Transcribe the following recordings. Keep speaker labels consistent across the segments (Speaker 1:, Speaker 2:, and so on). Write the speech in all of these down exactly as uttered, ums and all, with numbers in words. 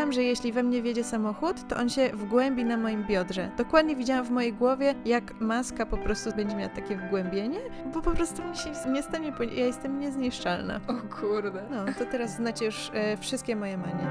Speaker 1: Wiedziałam, że jeśli we mnie wjedzie samochód, to on się wgłębi na moim biodrze. Dokładnie widziałam w mojej głowie, jak maska po prostu będzie miała takie wgłębienie, bo po prostu mi się nie stanie, bo ja jestem niezniszczalna.
Speaker 2: O kurde.
Speaker 1: No, to teraz znacie już e, wszystkie moje manie.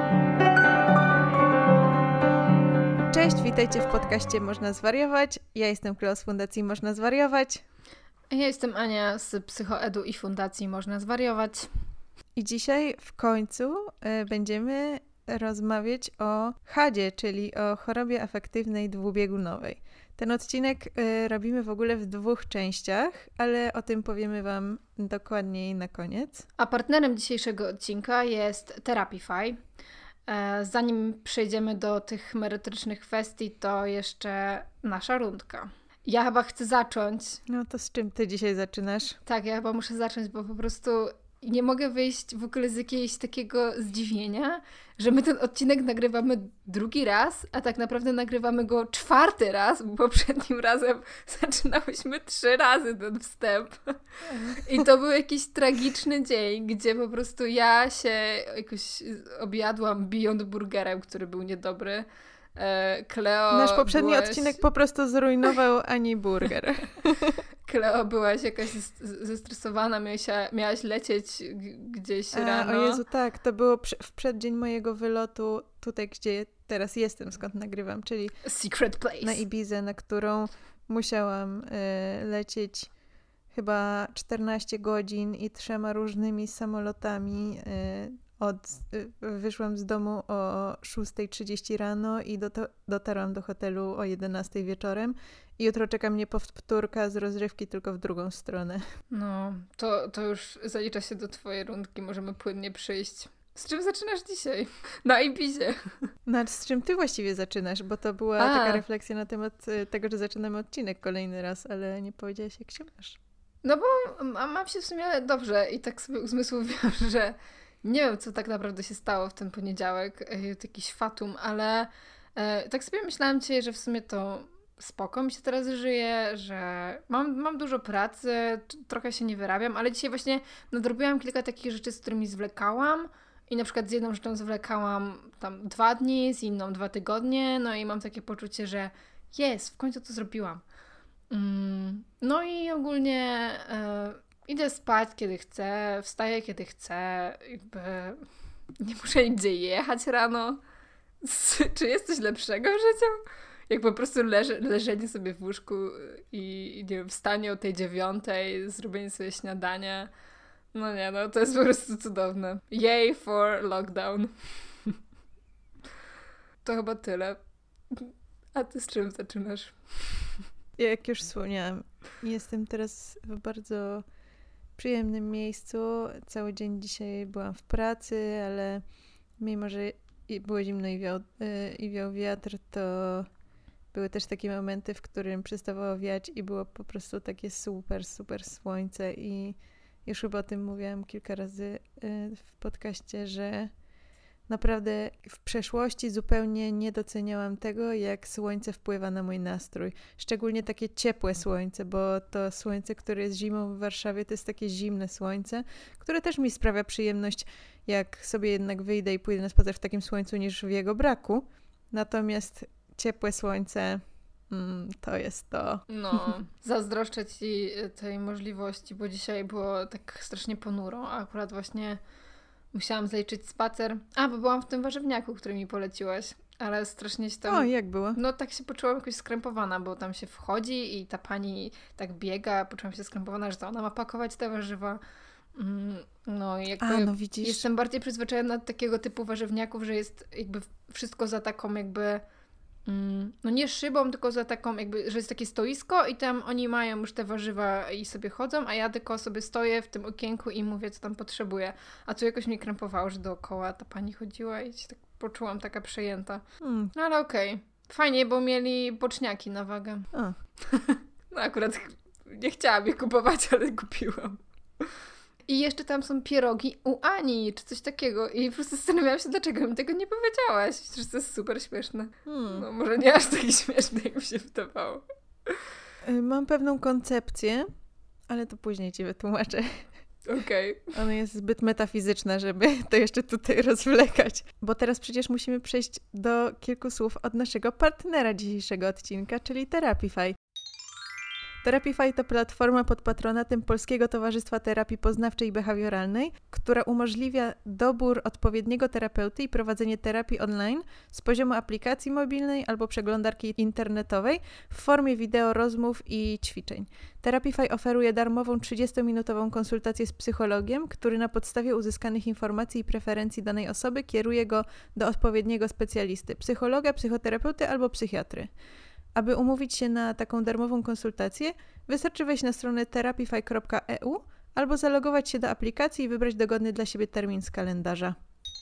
Speaker 1: Cześć, witajcie w podcaście Można Zwariować. Ja jestem Kleo z Fundacji Można Zwariować.
Speaker 2: Ja jestem Ania z Psychoedu i Fundacji Można Zwariować.
Speaker 1: I dzisiaj w końcu y, będziemy rozmawiać o hadzie, czyli o chorobie afektywnej dwubiegunowej. Ten odcinek y, robimy w ogóle w dwóch częściach, ale o tym powiemy Wam dokładniej na koniec.
Speaker 2: A partnerem dzisiejszego odcinka jest Therapify. E, zanim przejdziemy do tych merytorycznych kwestii, to jeszcze nasza rundka. Ja chyba chcę zacząć.
Speaker 1: No to z czym Ty dzisiaj zaczynasz?
Speaker 2: Tak, ja chyba muszę zacząć, bo po prostu nie mogę wyjść w ogóle z jakiegoś takiego zdziwienia, że my ten odcinek nagrywamy drugi raz, a tak naprawdę nagrywamy go czwarty raz, bo poprzednim razem zaczynałyśmy trzy razy ten wstęp. I to był jakiś tragiczny dzień, gdzie po prostu ja się jakoś objadłam Beyond Burgerem, który był niedobry. Kleo,
Speaker 1: Nasz poprzedni
Speaker 2: byłaś...
Speaker 1: odcinek po prostu zrujnował Ani burger.
Speaker 2: Kleo, byłaś jakaś zestresowana, miałaś, miałaś lecieć gdzieś
Speaker 1: A,
Speaker 2: rano.
Speaker 1: O Jezu, tak, to było w przeddzień mojego wylotu tutaj, gdzie teraz jestem, skąd nagrywam, czyli
Speaker 2: Secret Place.
Speaker 1: Na Ibizę, na którą musiałam y, lecieć chyba czternaście godzin i trzema różnymi samolotami. Y, od, y, wyszłam z domu o szósta trzydzieści rano i dot- dotarłam do hotelu o jedenasta wieczorem. I jutro czeka mnie powtórka z rozrywki, tylko w drugą stronę.
Speaker 2: No, to, to już zalicza się do twojej rundki, możemy płynnie przyjść. Z czym zaczynasz dzisiaj? Na Ibizie.
Speaker 1: No, z czym ty właściwie zaczynasz? Bo to była
Speaker 2: A.
Speaker 1: taka refleksja na temat tego, że zaczynamy odcinek kolejny raz, ale nie powiedziałaś, jak się masz.
Speaker 2: No bo mam się w sumie dobrze i tak sobie uzmysłowiłam, że nie wiem, co tak naprawdę się stało w ten poniedziałek, jakiś fatum, ale e, tak sobie myślałam dzisiaj, że w sumie to spoko mi się teraz żyje, że mam, mam dużo pracy, trochę się nie wyrabiam, ale dzisiaj właśnie nadrobiłam kilka takich rzeczy, z którymi zwlekałam i na przykład z jedną rzeczą zwlekałam tam dwa dni, z inną dwa tygodnie, no i mam takie poczucie, że jest, w końcu to zrobiłam. Mm, no i ogólnie e, idę spać, kiedy chcę, wstaję, kiedy chcę, jakby nie muszę nigdzie jechać rano. Czy jest coś lepszego w życiu? Jak po prostu leży, leżenie sobie w łóżku i nie wiem, wstanie o tej dziewiątej, zrobienie sobie śniadania. No nie, no to jest po prostu cudowne. Yay for lockdown. To chyba tyle. A ty z czym zaczynasz?
Speaker 1: Jak już wspomniałam, jestem teraz w bardzo przyjemnym miejscu. Cały dzień dzisiaj byłam w pracy, ale mimo, że było zimno i wiał, i wiał wiatr, to były też takie momenty, w którym przestawało wiać i było po prostu takie super, super słońce i już chyba o tym mówiłam kilka razy w podcaście, że naprawdę w przeszłości zupełnie nie doceniałam tego, jak słońce wpływa na mój nastrój. Szczególnie takie ciepłe słońce, bo to słońce, które jest zimą w Warszawie, to jest takie zimne słońce, które też mi sprawia przyjemność, jak sobie jednak wyjdę i pójdę na spacer w takim słońcu, niż w jego braku. Natomiast ciepłe słońce, mm, to jest to.
Speaker 2: No, zazdroszczę ci tej możliwości, bo dzisiaj było tak strasznie ponuro, a akurat właśnie musiałam zaliczyć spacer. A, bo byłam w tym warzywniaku, który mi poleciłaś, ale strasznie się tam...
Speaker 1: O, jak było?
Speaker 2: No tak się poczułam jakoś skrępowana, bo tam się wchodzi i ta pani tak biega, poczułam się skrępowana, że to ona ma pakować te warzywa. No i jakby
Speaker 1: A, no widzisz.
Speaker 2: Jestem bardziej przyzwyczajona do takiego typu warzywniaków, że jest jakby wszystko za taką jakby no nie szybą, tylko za taką jakby, że jest takie stoisko i tam oni mają już te warzywa i sobie chodzą, a ja tylko sobie stoję w tym okienku i mówię, co tam potrzebuję. A tu jakoś mnie krępowało, że dookoła ta pani chodziła i się tak poczułam taka przejęta. Hmm. No ale okej. Okay. Fajnie, bo mieli boczniaki na wagę.
Speaker 1: A.
Speaker 2: No akurat nie chciałam je kupować, ale kupiłam. I jeszcze tam są pierogi u Ani, czy coś takiego. I po prostu zastanawiałam się, dlaczego mi tego nie powiedziałaś. Przecież to jest super śmieszne. Hmm. No może nie aż takie śmieszne, jak mi się wydawało.
Speaker 1: Mam pewną koncepcję, ale to później ci wytłumaczę.
Speaker 2: Okej.
Speaker 1: Okay. Ona jest zbyt metafizyczna, żeby to jeszcze tutaj rozwlekać. Bo teraz przecież musimy przejść do kilku słów od naszego partnera dzisiejszego odcinka, czyli Therapify. Therapify to platforma pod patronatem Polskiego Towarzystwa Terapii Poznawczej i Behawioralnej, która umożliwia dobór odpowiedniego terapeuty i prowadzenie terapii online z poziomu aplikacji mobilnej albo przeglądarki internetowej w formie wideo, rozmów i ćwiczeń. Therapify oferuje darmową trzydziestominutową konsultację z psychologiem, który na podstawie uzyskanych informacji i preferencji danej osoby kieruje go do odpowiedniego specjalisty, psychologa, psychoterapeuty albo psychiatry. Aby umówić się na taką darmową konsultację, wystarczy wejść na stronę therapify kropka e u albo zalogować się do aplikacji i wybrać dogodny dla siebie termin z kalendarza.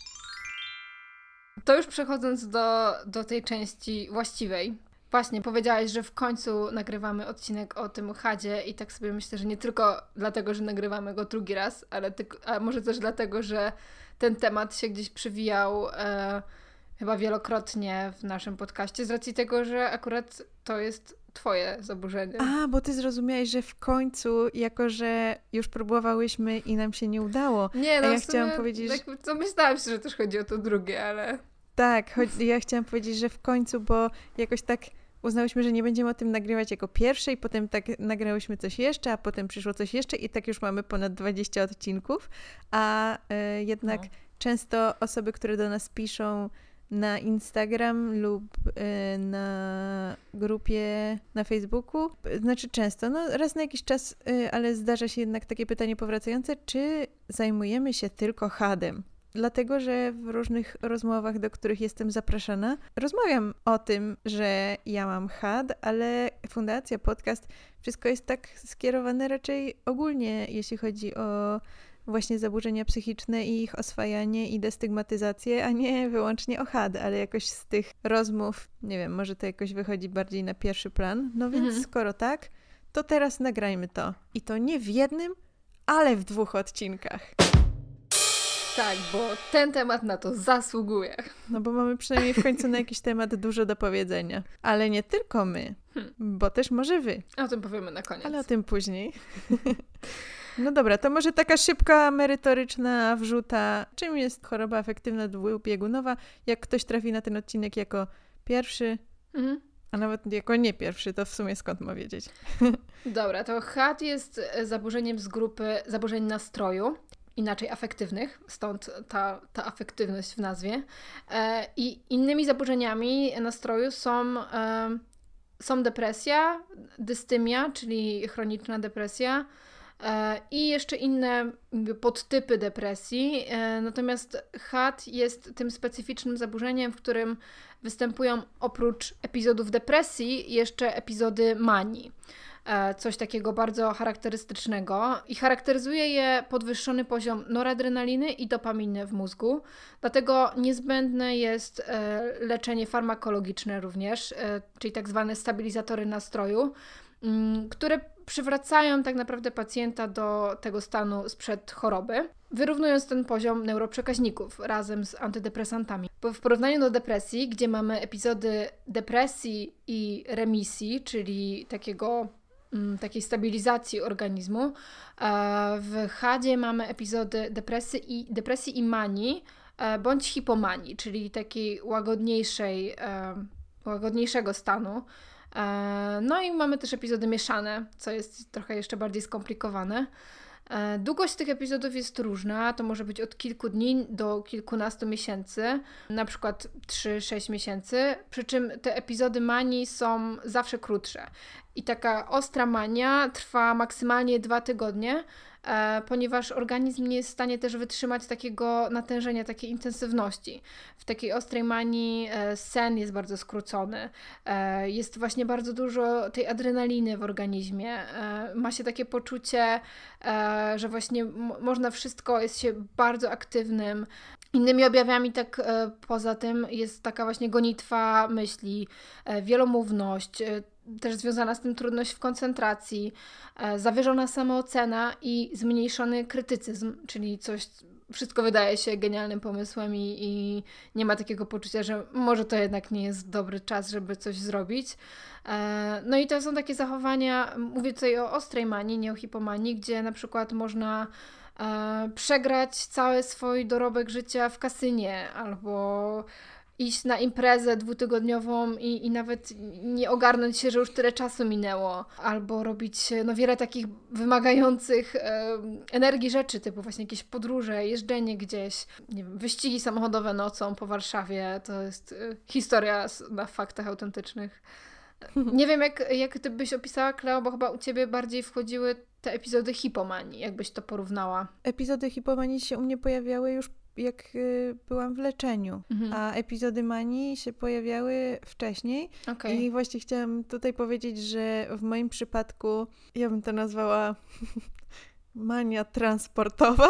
Speaker 2: To już przechodząc do, do tej części właściwej. Właśnie, powiedziałaś, że w końcu nagrywamy odcinek o tym chadzie i tak sobie myślę, że nie tylko dlatego, że nagrywamy go drugi raz, ale tylko, a może też dlatego, że ten temat się gdzieś przywijał e, chyba wielokrotnie w naszym podcaście, z racji tego, że akurat to jest twoje zaburzenie.
Speaker 1: A, bo ty zrozumiałeś, że w końcu, jako że już próbowałyśmy i nam się nie udało.
Speaker 2: Nie, no
Speaker 1: a ja
Speaker 2: w sumie,
Speaker 1: chciałam powiedzieć,
Speaker 2: tak, co myślałam się, że też chodzi o to drugie, ale...
Speaker 1: Tak, choć ja chciałam powiedzieć, że w końcu, bo jakoś tak uznałyśmy, że nie będziemy o tym nagrywać jako pierwsze i potem tak nagrałyśmy coś jeszcze, a potem przyszło coś jeszcze i tak już mamy ponad dwadzieścia odcinków, a y, jednak no. Często osoby, które do nas piszą na Instagram lub y, na grupie na Facebooku, znaczy często, no raz na jakiś czas, y, ale zdarza się jednak takie pytanie powracające, czy zajmujemy się tylko hadem? Dlatego, że w różnych rozmowach, do których jestem zapraszana, rozmawiam o tym, że ja mam had, ale Fundacja, podcast, wszystko jest tak skierowane raczej ogólnie, jeśli chodzi o właśnie zaburzenia psychiczne i ich oswajanie i destygmatyzację, a nie wyłącznie o had, ale jakoś z tych rozmów, nie wiem, może to jakoś wychodzi bardziej na pierwszy plan. No więc mhm. skoro tak, to teraz nagrajmy to. I to nie w jednym, ale w dwóch odcinkach.
Speaker 2: Tak, bo ten temat na to zasługuje.
Speaker 1: No bo mamy przynajmniej w końcu na jakiś temat dużo do powiedzenia. Ale nie tylko my, hmm. bo też może wy.
Speaker 2: O tym powiemy na koniec.
Speaker 1: Ale o tym później. No dobra, to może taka szybka, merytoryczna wrzuta. Czym jest choroba afektywna dwubiegunowa? Jak ktoś trafi na ten odcinek jako pierwszy, mhm. a nawet jako nie pierwszy, to w sumie skąd ma wiedzieć?
Speaker 2: Dobra, to had jest zaburzeniem z grupy zaburzeń nastroju. Inaczej afektywnych, stąd ta, ta afektywność w nazwie. E, I innymi zaburzeniami nastroju są, e, są depresja, dystymia, czyli chroniczna depresja e, i jeszcze inne podtypy depresji. E, natomiast had jest tym specyficznym zaburzeniem, w którym występują oprócz epizodów depresji jeszcze epizody manii. Coś takiego bardzo charakterystycznego i charakteryzuje je podwyższony poziom noradrenaliny i dopaminy w mózgu. Dlatego niezbędne jest leczenie farmakologiczne również, czyli tak zwane stabilizatory nastroju, które przywracają tak naprawdę pacjenta do tego stanu sprzed choroby, wyrównując ten poziom neuroprzekaźników razem z antydepresantami. Bo w porównaniu do depresji, gdzie mamy epizody depresji i remisji, czyli takiego takiej stabilizacji organizmu. W hadzie mamy epizody depresji i, depresji i manii, bądź hipomanii, czyli takiej łagodniejszej, łagodniejszego stanu. No i mamy też epizody mieszane, co jest trochę jeszcze bardziej skomplikowane. Długość tych epizodów jest różna, to może być od kilku dni do kilkunastu miesięcy, na przykład trzy sześć miesięcy, przy czym te epizody manii są zawsze krótsze. I taka ostra mania trwa maksymalnie dwa tygodnie, e, ponieważ organizm nie jest w stanie też wytrzymać takiego natężenia, takiej intensywności. W takiej ostrej manii e, sen jest bardzo skrócony, e, jest właśnie bardzo dużo tej adrenaliny w organizmie, e, ma się takie poczucie, e, że właśnie m- można wszystko, jest się bardzo aktywnym. Innymi objawami tak e, poza tym jest taka właśnie gonitwa myśli, e, wielomówność, e, też związana z tym trudność w koncentracji, e, zawyżona samoocena i zmniejszony krytycyzm, czyli coś, wszystko wydaje się genialnym pomysłem i, i nie ma takiego poczucia, że może to jednak nie jest dobry czas, żeby coś zrobić. E, no i to są takie zachowania, mówię tutaj o ostrej manii, nie o hipomanii, gdzie na przykład można e, przegrać cały swój dorobek życia w kasynie, albo iść na imprezę dwutygodniową i, i nawet nie ogarnąć się, że już tyle czasu minęło. Albo robić no, wiele takich wymagających e, energii rzeczy, typu właśnie jakieś podróże, jeżdżenie gdzieś, nie wiem, wyścigi samochodowe nocą po Warszawie. To jest e, historia na faktach autentycznych. Nie wiem, jak, jak ty byś opisała, Kleo, bo chyba u ciebie bardziej wchodziły te epizody hipomanii, jakbyś to porównała.
Speaker 1: Epizody hipomanii się u mnie pojawiały już jak y, byłam w leczeniu, mhm. a epizody manii się pojawiały wcześniej.
Speaker 2: Okay.
Speaker 1: I właśnie chciałam tutaj powiedzieć, że w moim przypadku ja bym to nazwała mania transportowa.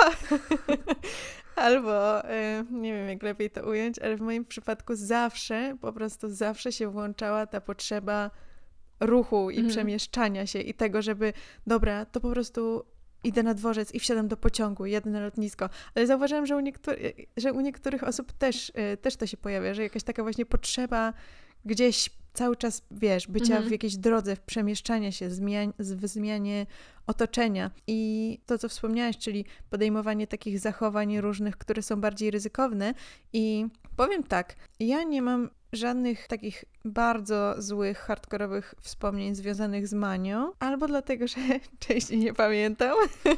Speaker 1: Albo, y, nie wiem jak lepiej to ująć, ale w moim przypadku zawsze, po prostu zawsze się włączała ta potrzeba ruchu i mhm. przemieszczania się i tego, żeby dobra, to po prostu idę na dworzec i wsiadam do pociągu, jadę na lotnisko. Ale zauważyłam, że u, niektóry, że u niektórych osób też, y, też to się pojawia, że jakaś taka właśnie potrzeba gdzieś cały czas, wiesz, bycia mhm. w jakiejś drodze, w przemieszczania się, zmian- w zmianie otoczenia. I to, co wspomniałaś, czyli podejmowanie takich zachowań różnych, które są bardziej ryzykowne. I powiem tak, ja nie mam żadnych takich bardzo złych, hardkorowych wspomnień związanych z manią, albo dlatego, że częściej nie pamiętam,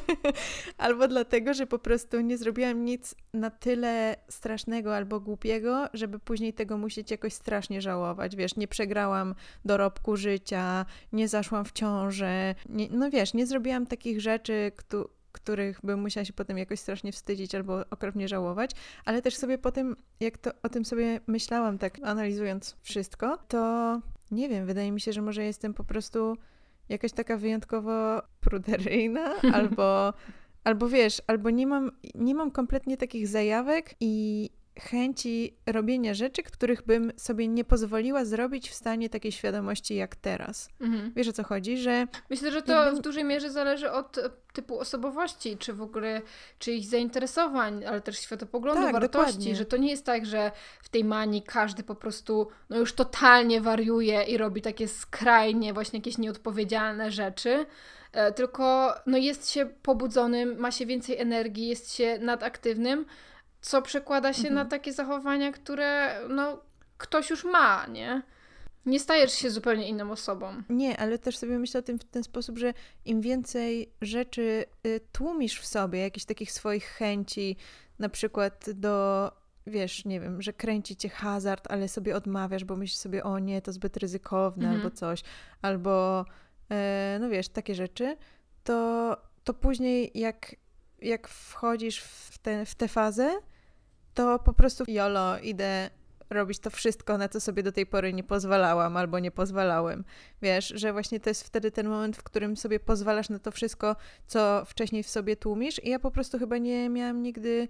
Speaker 1: albo dlatego, że po prostu nie zrobiłam nic na tyle strasznego albo głupiego, żeby później tego musieć jakoś strasznie żałować. Wiesz, nie przegrałam dorobku życia, nie zaszłam w ciążę, nie, no wiesz, nie zrobiłam takich rzeczy, które których bym musiała się potem jakoś strasznie wstydzić albo okropnie żałować, ale też sobie potem, jak to o tym sobie myślałam, tak analizując wszystko, to nie wiem, wydaje mi się, że może jestem po prostu jakaś taka wyjątkowo pruderyjna, albo, albo wiesz, albo nie mam, nie mam kompletnie takich zajawek i chęci robienia rzeczy, których bym sobie nie pozwoliła zrobić w stanie takiej świadomości jak teraz. Mhm. Wiesz, o co chodzi? Że
Speaker 2: myślę, że to jakby w dużej mierze zależy od typu osobowości, czy w ogóle czyichś zainteresowań, ale też światopoglądu, tak, wartości, dokładnie. Że to nie jest tak, że w tej manii każdy po prostu no już totalnie wariuje i robi takie skrajnie właśnie jakieś nieodpowiedzialne rzeczy, tylko no jest się pobudzonym, ma się więcej energii, jest się nadaktywnym, co przekłada się mhm. na takie zachowania, które no ktoś już ma, nie? Nie stajesz się zupełnie inną osobą.
Speaker 1: Nie, ale też sobie myślę o tym w ten sposób, że im więcej rzeczy y, tłumisz w sobie, jakichś takich swoich chęci, na przykład do, wiesz, nie wiem, że kręci cię hazard, ale sobie odmawiasz, bo myślisz sobie, o nie, to zbyt ryzykowne mhm. albo coś, albo y, no wiesz, takie rzeczy, to, to później jak, jak wchodzisz w, te, w tę fazę, to po prostu jolo, idę robić to wszystko, na co sobie do tej pory nie pozwalałam albo nie pozwalałem. Wiesz, że właśnie to jest wtedy ten moment, w którym sobie pozwalasz na to wszystko, co wcześniej w sobie tłumisz i ja po prostu chyba nie miałam nigdy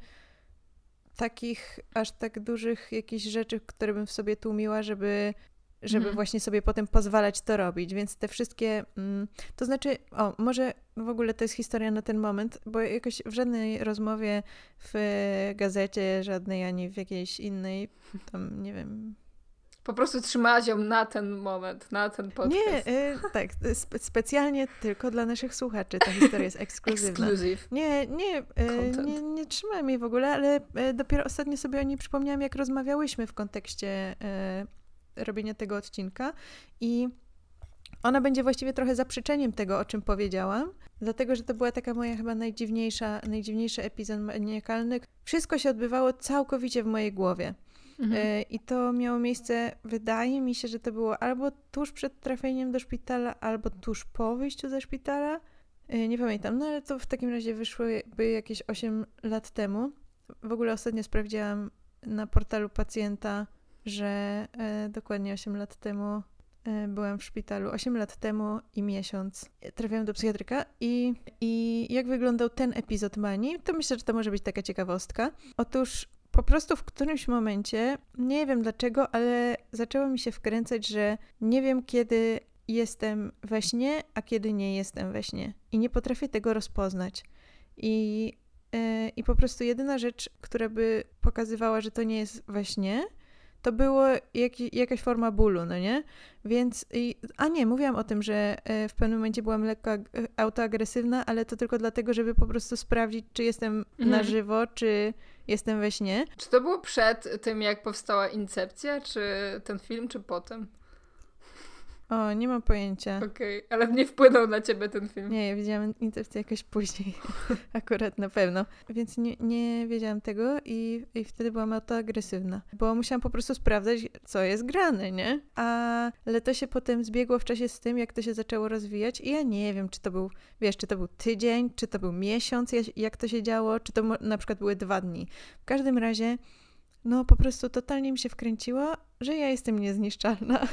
Speaker 1: takich aż tak dużych jakichś rzeczy, które bym w sobie tłumiła, żeby żeby mhm. właśnie sobie potem pozwalać to robić, więc te wszystkie, mm, to znaczy, o, może w ogóle to jest historia na ten moment, bo jakoś w żadnej rozmowie w gazecie, żadnej ani w jakiejś innej, tam nie wiem...
Speaker 2: Po prostu trzymałaś ją na ten moment, na ten podcast.
Speaker 1: Nie, y, tak, spe- specjalnie tylko dla naszych słuchaczy ta historia jest ekskluzywna.
Speaker 2: Exclusive.
Speaker 1: Nie, nie, y, nie, nie trzymałam jej w ogóle, ale y, dopiero ostatnio sobie o niej przypomniałam, jak rozmawiałyśmy w kontekście y, robienia tego odcinka i ona będzie właściwie trochę zaprzeczeniem tego, o czym powiedziałam, dlatego, że to była taka moja chyba najdziwniejsza, najdziwniejszy epizod maniakalny. Wszystko się odbywało całkowicie w mojej głowie. Mhm. Y, I to miało miejsce, wydaje mi się, że to było albo tuż przed trafieniem do szpitala, albo tuż po wyjściu ze szpitala. Y, nie pamiętam, no ale to w takim razie wyszłyby jakieś osiem lat temu. W ogóle ostatnio sprawdziłam na portalu pacjenta, że e, dokładnie osiem lat temu e, byłam w szpitalu. osiem lat temu i miesiąc trafiłam do psychiatryka i, i jak wyglądał ten epizod manii, to myślę, że to może być taka ciekawostka. Otóż po prostu w którymś momencie, nie wiem dlaczego, ale zaczęło mi się wkręcać, że nie wiem kiedy jestem we śnie, a kiedy nie jestem we śnie. I nie potrafię tego rozpoznać. I, e, i po prostu jedyna rzecz, która by pokazywała, że to nie jest we śnie, to było jak, jakaś forma bólu, no nie? Więc, i, a nie, mówiłam o tym, że w pewnym momencie byłam lekko autoagresywna, ale to tylko dlatego, żeby po prostu sprawdzić, czy jestem mhm. na żywo, czy jestem we śnie.
Speaker 2: Czy to było przed tym, jak powstała Incepcja, czy ten film, czy potem?
Speaker 1: O, nie mam pojęcia.
Speaker 2: Okej, okay. Ale nie wpłynął na ciebie ten film.
Speaker 1: Nie, ja widziałam Incepcję jakoś później. Akurat na pewno. Więc nie, nie wiedziałam tego i, i wtedy byłam autoagresywna. Bo musiałam po prostu sprawdzać, co jest grane, nie? A, ale to się potem zbiegło w czasie z tym, jak to się zaczęło rozwijać i ja nie wiem, czy to był, wiesz, czy to był tydzień, czy to był miesiąc, jak to się działo, czy to na przykład były dwa dni. W każdym razie, no po prostu totalnie mi się wkręciło, że ja jestem niezniszczalna.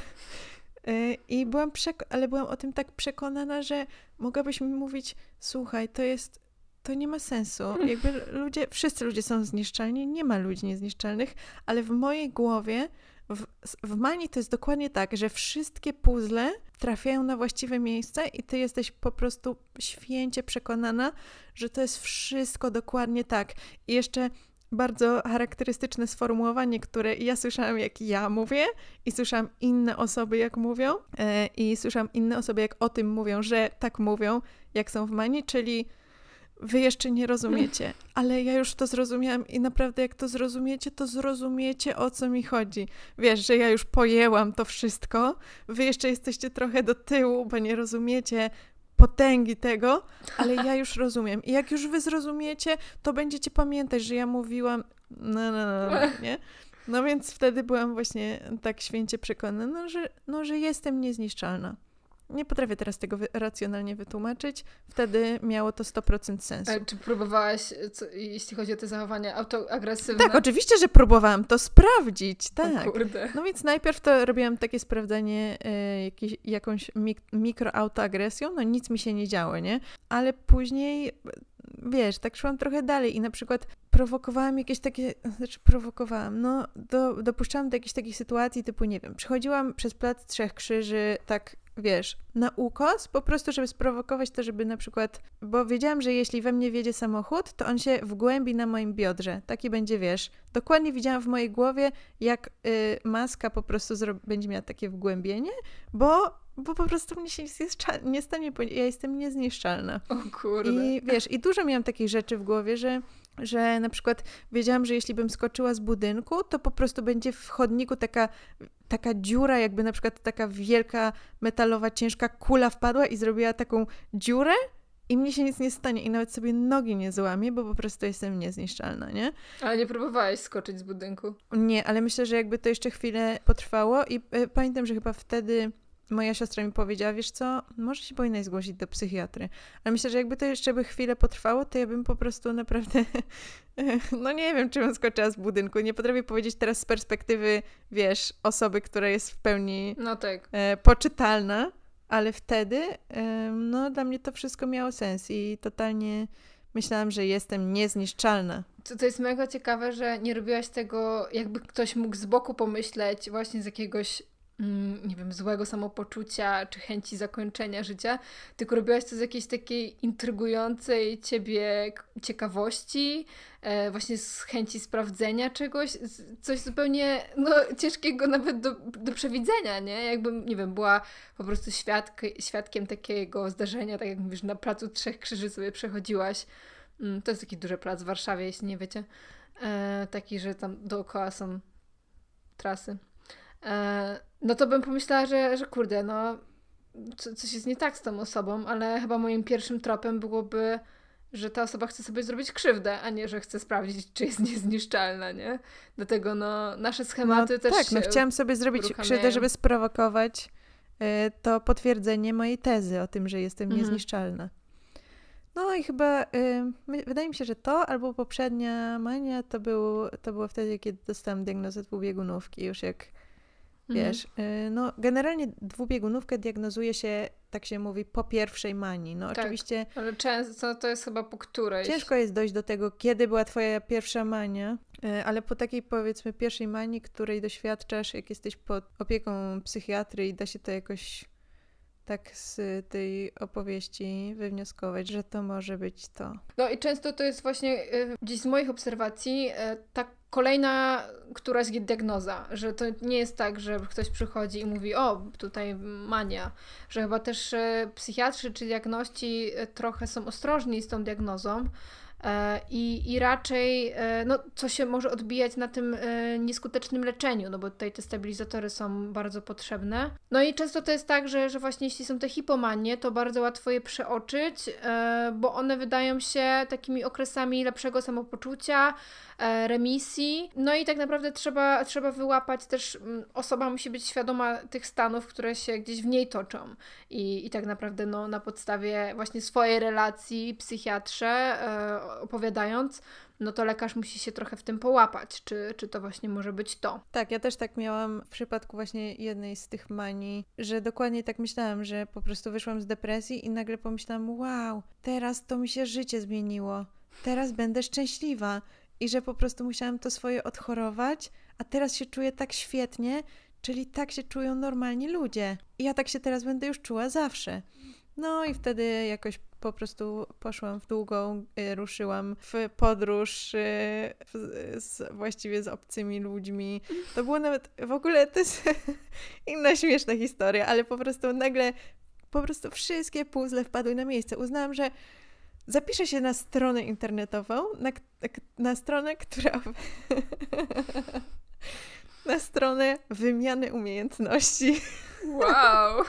Speaker 1: I byłam przek- ale byłam o tym tak przekonana, że mogłabyś mi mówić, słuchaj, to jest, to nie ma sensu. Jakby ludzie, wszyscy ludzie są zniszczalni, nie ma ludzi niezniszczalnych, ale w mojej głowie, w, w Mani to jest dokładnie tak, że wszystkie puzzle trafiają na właściwe miejsce i ty jesteś po prostu święcie przekonana, że to jest wszystko dokładnie tak. I jeszcze bardzo charakterystyczne sformułowanie, które ja słyszałam, jak ja mówię i słyszałam inne osoby, jak mówią e, i słyszałam inne osoby, jak o tym mówią, że tak mówią, jak są w Mani, czyli wy jeszcze nie rozumiecie, ale ja już to zrozumiałam i naprawdę jak to zrozumiecie, to zrozumiecie, o co mi chodzi. Wiesz, że ja już pojęłam to wszystko, wy jeszcze jesteście trochę do tyłu, bo nie rozumiecie potęgi tego, ale ja już rozumiem. I jak już wy zrozumiecie, to będziecie pamiętać, że ja mówiłam no, no, no, no nie? No więc wtedy byłam właśnie tak święcie przekonana, no, że, no, że jestem niezniszczalna. Nie potrafię teraz tego wy- racjonalnie wytłumaczyć. Wtedy miało to sto procent sensu.
Speaker 2: Ale czy próbowałaś, co, jeśli chodzi o te zachowania autoagresywne?
Speaker 1: Tak, oczywiście, że próbowałam to sprawdzić, tak.
Speaker 2: O kurde.
Speaker 1: No więc najpierw to robiłam takie sprawdzenie y, jakiś, jakąś mik- mikroautoagresją, no nic mi się nie działo, nie? Ale później, wiesz, tak szłam trochę dalej i na przykład prowokowałam jakieś takie, znaczy prowokowałam, no do, dopuszczałam do jakichś takich sytuacji typu, nie wiem, przechodziłam przez plac Trzech Krzyży tak, wiesz, na ukos, po prostu, żeby sprowokować to, żeby na przykład, bo wiedziałam, że jeśli we mnie wjedzie samochód, to on się wgłębi na moim biodrze. Taki będzie, wiesz, dokładnie widziałam w mojej głowie, jak y, maska po prostu zro- będzie miała takie wgłębienie, bo, bo po prostu mnie się nie, nie stanie, bo ja jestem niezniszczalna.
Speaker 2: O kurde.
Speaker 1: I wiesz, i dużo miałam takich rzeczy w głowie, że że na przykład wiedziałam, że jeśli bym skoczyła z budynku, to po prostu będzie w chodniku taka, taka dziura, jakby na przykład taka wielka, metalowa, ciężka kula wpadła i zrobiła taką dziurę i mnie się nic nie stanie i nawet sobie nogi nie złamię, bo po prostu jestem niezniszczalna, nie?
Speaker 2: Ale nie próbowałaś skoczyć z budynku?
Speaker 1: Nie, ale myślę, że jakby to jeszcze chwilę potrwało i y, pamiętam, że chyba wtedy moja siostra mi powiedziała, wiesz co, może się powinnaś zgłosić do psychiatry. Ale myślę, że jakby to jeszcze by chwilę potrwało, to ja bym po prostu naprawdę, no nie wiem, czy bym skoczyła z budynku. Nie potrafię powiedzieć teraz z perspektywy, wiesz, osoby, która jest w pełni
Speaker 2: no tak.
Speaker 1: e, poczytalna, ale wtedy, e, no dla mnie to wszystko miało sens i totalnie myślałam, że jestem niezniszczalna.
Speaker 2: To, to jest mega ciekawe, że nie robiłaś tego, jakby ktoś mógł z boku pomyśleć właśnie z jakiegoś nie wiem, złego samopoczucia, czy chęci zakończenia życia, tylko robiłaś to z jakiejś takiej intrygującej ciebie ciekawości, e, właśnie z chęci sprawdzenia czegoś, coś zupełnie no, ciężkiego nawet do, do przewidzenia, nie? Jakbym, nie wiem, była po prostu świadk, świadkiem takiego zdarzenia, tak jak mówisz, na placu Trzech Krzyży sobie przechodziłaś. To jest taki duży plac w Warszawie, jeśli nie wiecie. E, taki, że tam dookoła są trasy. No to bym pomyślała, że, że kurde, no co, coś jest nie tak z tą osobą, ale chyba moim pierwszym tropem byłoby, że ta osoba chce sobie zrobić krzywdę, a nie, że chce sprawdzić, czy jest niezniszczalna, nie? Dlatego no nasze schematy
Speaker 1: no,
Speaker 2: też
Speaker 1: tak,
Speaker 2: się
Speaker 1: no chciałam sobie zrobić
Speaker 2: uruchamiają.
Speaker 1: krzywdę, żeby sprowokować y, to potwierdzenie mojej tezy o tym, że jestem
Speaker 2: mhm. niezniszczalna.
Speaker 1: No i chyba, y, wydaje mi się, że to albo poprzednia mania to, był, to było wtedy, kiedy dostałam diagnozę dwubiegunówki, już jak wiesz, mhm. no generalnie dwubiegunówkę diagnozuje się, tak się mówi, po pierwszej manii. No
Speaker 2: tak,
Speaker 1: oczywiście...
Speaker 2: ale często to jest chyba po którejś.
Speaker 1: Ciężko jest dojść do tego, kiedy była twoja pierwsza mania, ale po takiej powiedzmy pierwszej manii, której doświadczasz, jak jesteś pod opieką psychiatry i da się to jakoś tak z tej opowieści wywnioskować, że to może być to.
Speaker 2: No i często to jest właśnie, gdzieś z moich obserwacji, tak kolejna któraś diagnoza, że to nie jest tak, że ktoś przychodzi i mówi, o, tutaj mania, że chyba też psychiatrzy czy diagności trochę są ostrożni z tą diagnozą, I, i raczej no, co się może odbijać na tym nieskutecznym leczeniu, no bo tutaj te stabilizatory są bardzo potrzebne. No i często to jest tak, że, że właśnie jeśli są te hipomanie, to bardzo łatwo je przeoczyć, bo one wydają się takimi okresami lepszego samopoczucia, remisji. No i tak naprawdę trzeba, trzeba wyłapać też, osoba musi być świadoma tych stanów, które się gdzieś w niej toczą. I, i tak naprawdę no, na podstawie właśnie swojej relacji psychiatrze e, opowiadając, no to lekarz musi się trochę w tym połapać, czy, czy to właśnie może być to.
Speaker 1: Tak, ja też tak miałam w przypadku właśnie jednej z tych manii, że dokładnie tak myślałam, że po prostu wyszłam z depresji i nagle pomyślałam, wow, teraz to mi się życie zmieniło, teraz będę szczęśliwa. I że po prostu musiałam to swoje odchorować, a teraz się czuję tak świetnie, czyli tak się czują normalni ludzie. I ja tak się teraz będę już czuła zawsze. No i wtedy jakoś po prostu poszłam w długą, y, ruszyłam w podróż y, w, z, właściwie z obcymi ludźmi. To było nawet, w ogóle to jest inna śmieszna historia, ale po prostu nagle, po prostu wszystkie puzzle wpadły na miejsce. Uznałam, że zapiszę się na stronę internetową, na, na stronę, która... na stronę wymiany umiejętności.
Speaker 2: Wow!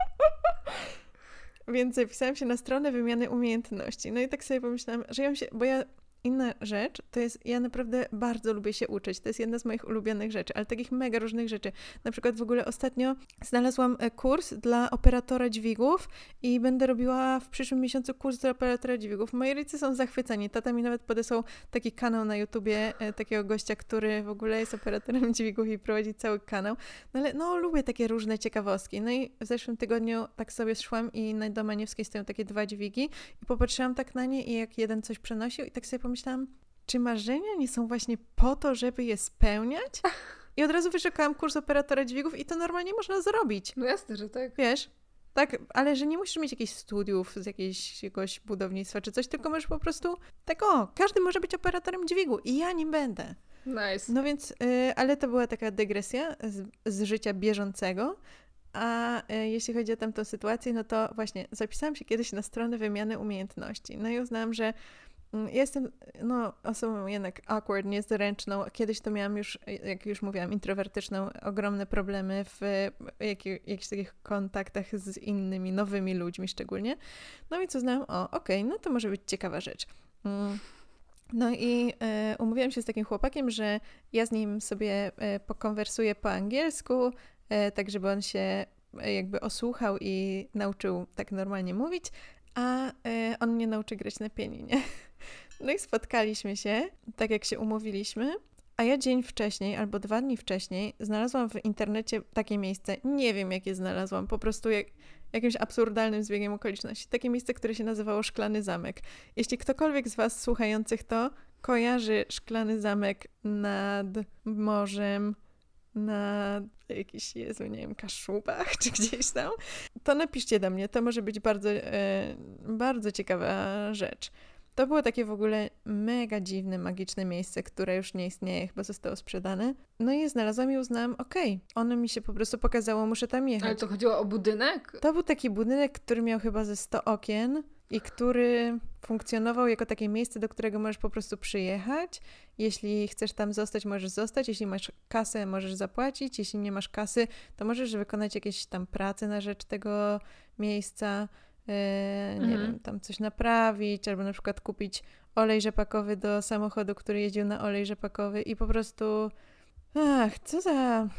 Speaker 1: Więc zapisałam się na stronę wymiany umiejętności. No i tak sobie pomyślałam, że ja się... Bo ja... Inna rzecz, to jest, ja naprawdę bardzo lubię się uczyć. To jest jedna z moich ulubionych rzeczy, ale takich mega różnych rzeczy. Na przykład w ogóle ostatnio znalazłam kurs dla operatora dźwigów i będę robiła w przyszłym miesiącu kurs dla operatora dźwigów. Moi rodzice są zachwyceni. Tata mi nawet podesłał taki kanał na YouTubie, takiego gościa, który w ogóle jest operatorem dźwigów i prowadzi cały kanał. No ale no lubię takie różne ciekawostki. No i w zeszłym tygodniu tak sobie szłam i na Domaniewskiej stoją takie dwa dźwigi i popatrzyłam tak na nie i jak jeden coś przenosił i tak sobie pomyślałam, czy marzenia nie są właśnie po to, żeby je spełniać? I od razu wyszukałam kurs operatora dźwigów i to normalnie można zrobić.
Speaker 2: No jasne, że tak.
Speaker 1: Wiesz? Tak, ale że nie musisz mieć jakichś studiów z jakiegoś, jakiegoś budownictwa czy coś, tylko możesz po prostu tak o, każdy może być operatorem dźwigu i ja nim będę.
Speaker 2: Nice.
Speaker 1: No więc, y, ale to była taka dygresja z, z życia bieżącego. A y, jeśli chodzi o tamtą sytuację, no to właśnie zapisałam się kiedyś na stronę wymiany umiejętności. No i uznałam, że jestem no, osobą jednak awkward, niezręczną. Kiedyś to miałam już, jak już mówiłam, introwertyczną, ogromne problemy w jak, jakichś takich kontaktach z innymi, nowymi ludźmi szczególnie. No więc uznałam, o, okej, okay, no to może być ciekawa rzecz. No i e, umówiłam się z takim chłopakiem, że ja z nim sobie e, pokonwersuję po angielsku, e, tak żeby on się e, jakby osłuchał i nauczył tak normalnie mówić, a e, on mnie nauczy grać na pianinie. No i spotkaliśmy się, tak jak się umówiliśmy, a ja dzień wcześniej albo dwa dni wcześniej znalazłam w internecie takie miejsce, nie wiem jakie znalazłam, po prostu jak, jakimś absurdalnym zbiegiem okoliczności, takie miejsce, które się nazywało Szklany Zamek. Jeśli ktokolwiek z was słuchających to kojarzy Szklany Zamek nad morzem, na jakichś, Jezu, nie wiem, Kaszubach czy gdzieś tam, to napiszcie do mnie, to może być bardzo, e, bardzo ciekawa rzecz. To było takie w ogóle mega dziwne, magiczne miejsce, które już nie istnieje, chyba zostało sprzedane. No i je znalazłam i uznałam, okej, okay, ono mi się po prostu pokazało, muszę tam jechać.
Speaker 2: Ale to chodziło o budynek?
Speaker 1: To był taki budynek, który miał chyba ze sto okien i który funkcjonował jako takie miejsce, do którego możesz po prostu przyjechać. Jeśli chcesz tam zostać, możesz zostać. Jeśli masz kasę, możesz zapłacić. Jeśli nie masz kasy, to możesz wykonać jakieś tam prace na rzecz tego miejsca. Yy, nie
Speaker 2: mhm.
Speaker 1: wiem, tam coś naprawić, albo na przykład kupić olej rzepakowy do samochodu, który jeździł na olej rzepakowy i po prostu ach, co za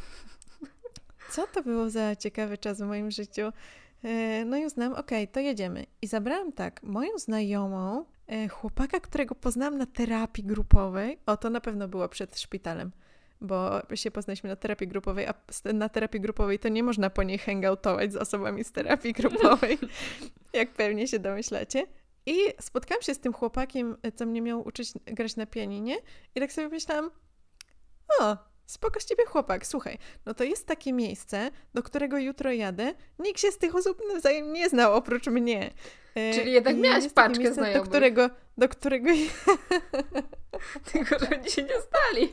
Speaker 1: co to było za ciekawy czas w moim życiu. Yy, no i uznałam, okej, okay, to jedziemy. I zabrałam tak, moją znajomą, yy, chłopaka, którego poznałam na terapii grupowej, o to na pewno było przed szpitalem, bo się poznaliśmy na terapii grupowej, a na terapii grupowej to nie można po niej hangoutować z osobami z terapii grupowej, jak pewnie się domyślacie. I spotkałam się z tym chłopakiem, co mnie miał uczyć grać na pianinie i tak sobie myślałam, o, spoko z ciebie chłopak, słuchaj, no to jest takie miejsce, do którego jutro jadę, nikt się z tych osób nawzajem nie znał oprócz mnie.
Speaker 2: Czyli jednak
Speaker 1: I
Speaker 2: miałaś
Speaker 1: jest
Speaker 2: paczkę
Speaker 1: miejsce,
Speaker 2: znajomych.
Speaker 1: Do którego, do którego
Speaker 2: Tylko, że oni się nie znali.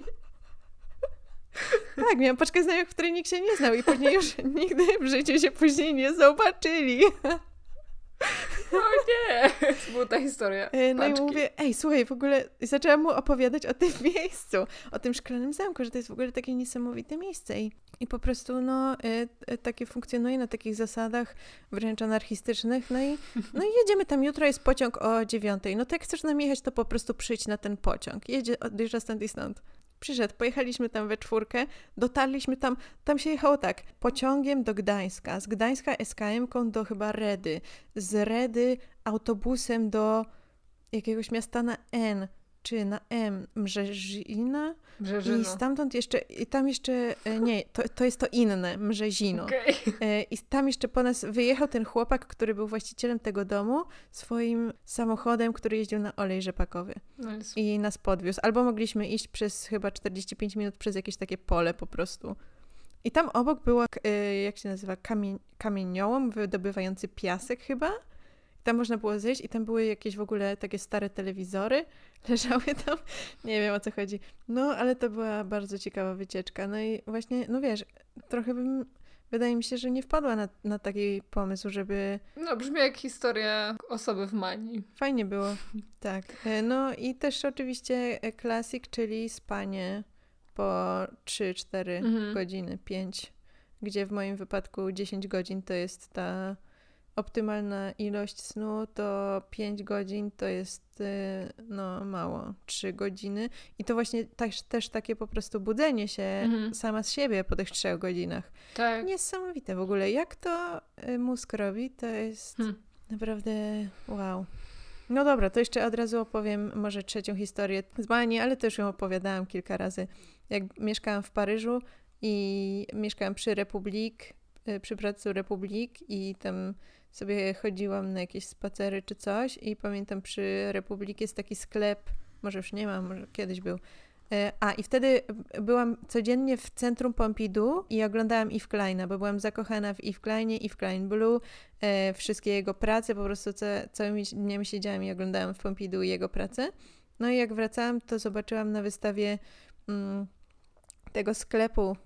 Speaker 1: Tak, miałam paczkę znajomych, w której nikt się nie znał i później już nigdy w życiu się później nie zobaczyli.
Speaker 2: O nie, to była ta historia.
Speaker 1: No
Speaker 2: paczki.
Speaker 1: i mówię, ej, słuchaj, w ogóle zaczęłam mu opowiadać o tym miejscu, o tym szklanym zamku, że to jest w ogóle takie niesamowite miejsce i, i po prostu, no, y, y, takie funkcjonuje na takich zasadach wręcz anarchistycznych, no i, no i jedziemy tam, jutro jest pociąg o dziewiątej, no to jak chcesz nam jechać, to po prostu przyjdź na ten pociąg, jedzie, odjeżdża stąd i stąd. Przyszedł, pojechaliśmy tam we czwórkę, dotarliśmy tam, tam się jechało tak, pociągiem do Gdańska, z Gdańska es ka emką do chyba Redy, z Redy autobusem do jakiegoś miasta na N, czy na M, Mrzezina?
Speaker 2: Brzeżyno.
Speaker 1: I stamtąd jeszcze, i tam jeszcze, nie, to, to jest to inne, Mrzezino.
Speaker 2: Okay.
Speaker 1: I tam jeszcze po nas wyjechał ten chłopak, który był właścicielem tego domu, swoim samochodem, który jeździł na olej rzepakowy.
Speaker 2: No,
Speaker 1: I nas podwiózł. Albo mogliśmy iść przez chyba czterdzieści pięć minut przez jakieś takie pole po prostu. I tam obok była, jak się nazywa, kamien- kamieniołom wydobywający piasek chyba. Tam można było zejść i tam były jakieś w ogóle takie stare telewizory, leżały tam, nie wiem o co chodzi. No, ale to była bardzo ciekawa wycieczka. No i właśnie, no wiesz, trochę bym, wydaje mi się, że nie wpadła na, na taki pomysł, żeby...
Speaker 2: No, brzmi jak historia osoby w Manii.
Speaker 1: Fajnie było, tak. No i też oczywiście klasik, czyli spanie po trzy cztery
Speaker 2: Mhm.
Speaker 1: godziny, pięć, gdzie w moim wypadku dziesięć godzin to jest ta optymalna ilość snu, to pięć godzin to jest no mało, trzy godziny i to właśnie też, też takie po prostu budzenie się
Speaker 2: Mhm.
Speaker 1: sama z siebie po tych trzech godzinach.
Speaker 2: Tak.
Speaker 1: Niesamowite w ogóle. Jak to mózg robi, to jest
Speaker 2: Hmm.
Speaker 1: naprawdę wow. No dobra, to jeszcze od razu opowiem może trzecią historię z Bani, ale też ją opowiadałam kilka razy. Jak mieszkałam w Paryżu i mieszkałam przy Republik, przy placu Republik i tam sobie chodziłam na jakieś spacery czy coś i pamiętam przy Republik jest taki sklep, może już nie ma, może kiedyś był. A i wtedy byłam codziennie w centrum Pompidou i oglądałam Yves Kleina, bo byłam zakochana w Yves Kleinie, Yves Klein Blue, e, wszystkie jego prace, po prostu ca- całymi dniami siedziałam i oglądałam w Pompidou jego pracę. No i jak wracałam, to zobaczyłam na wystawie mm, tego sklepu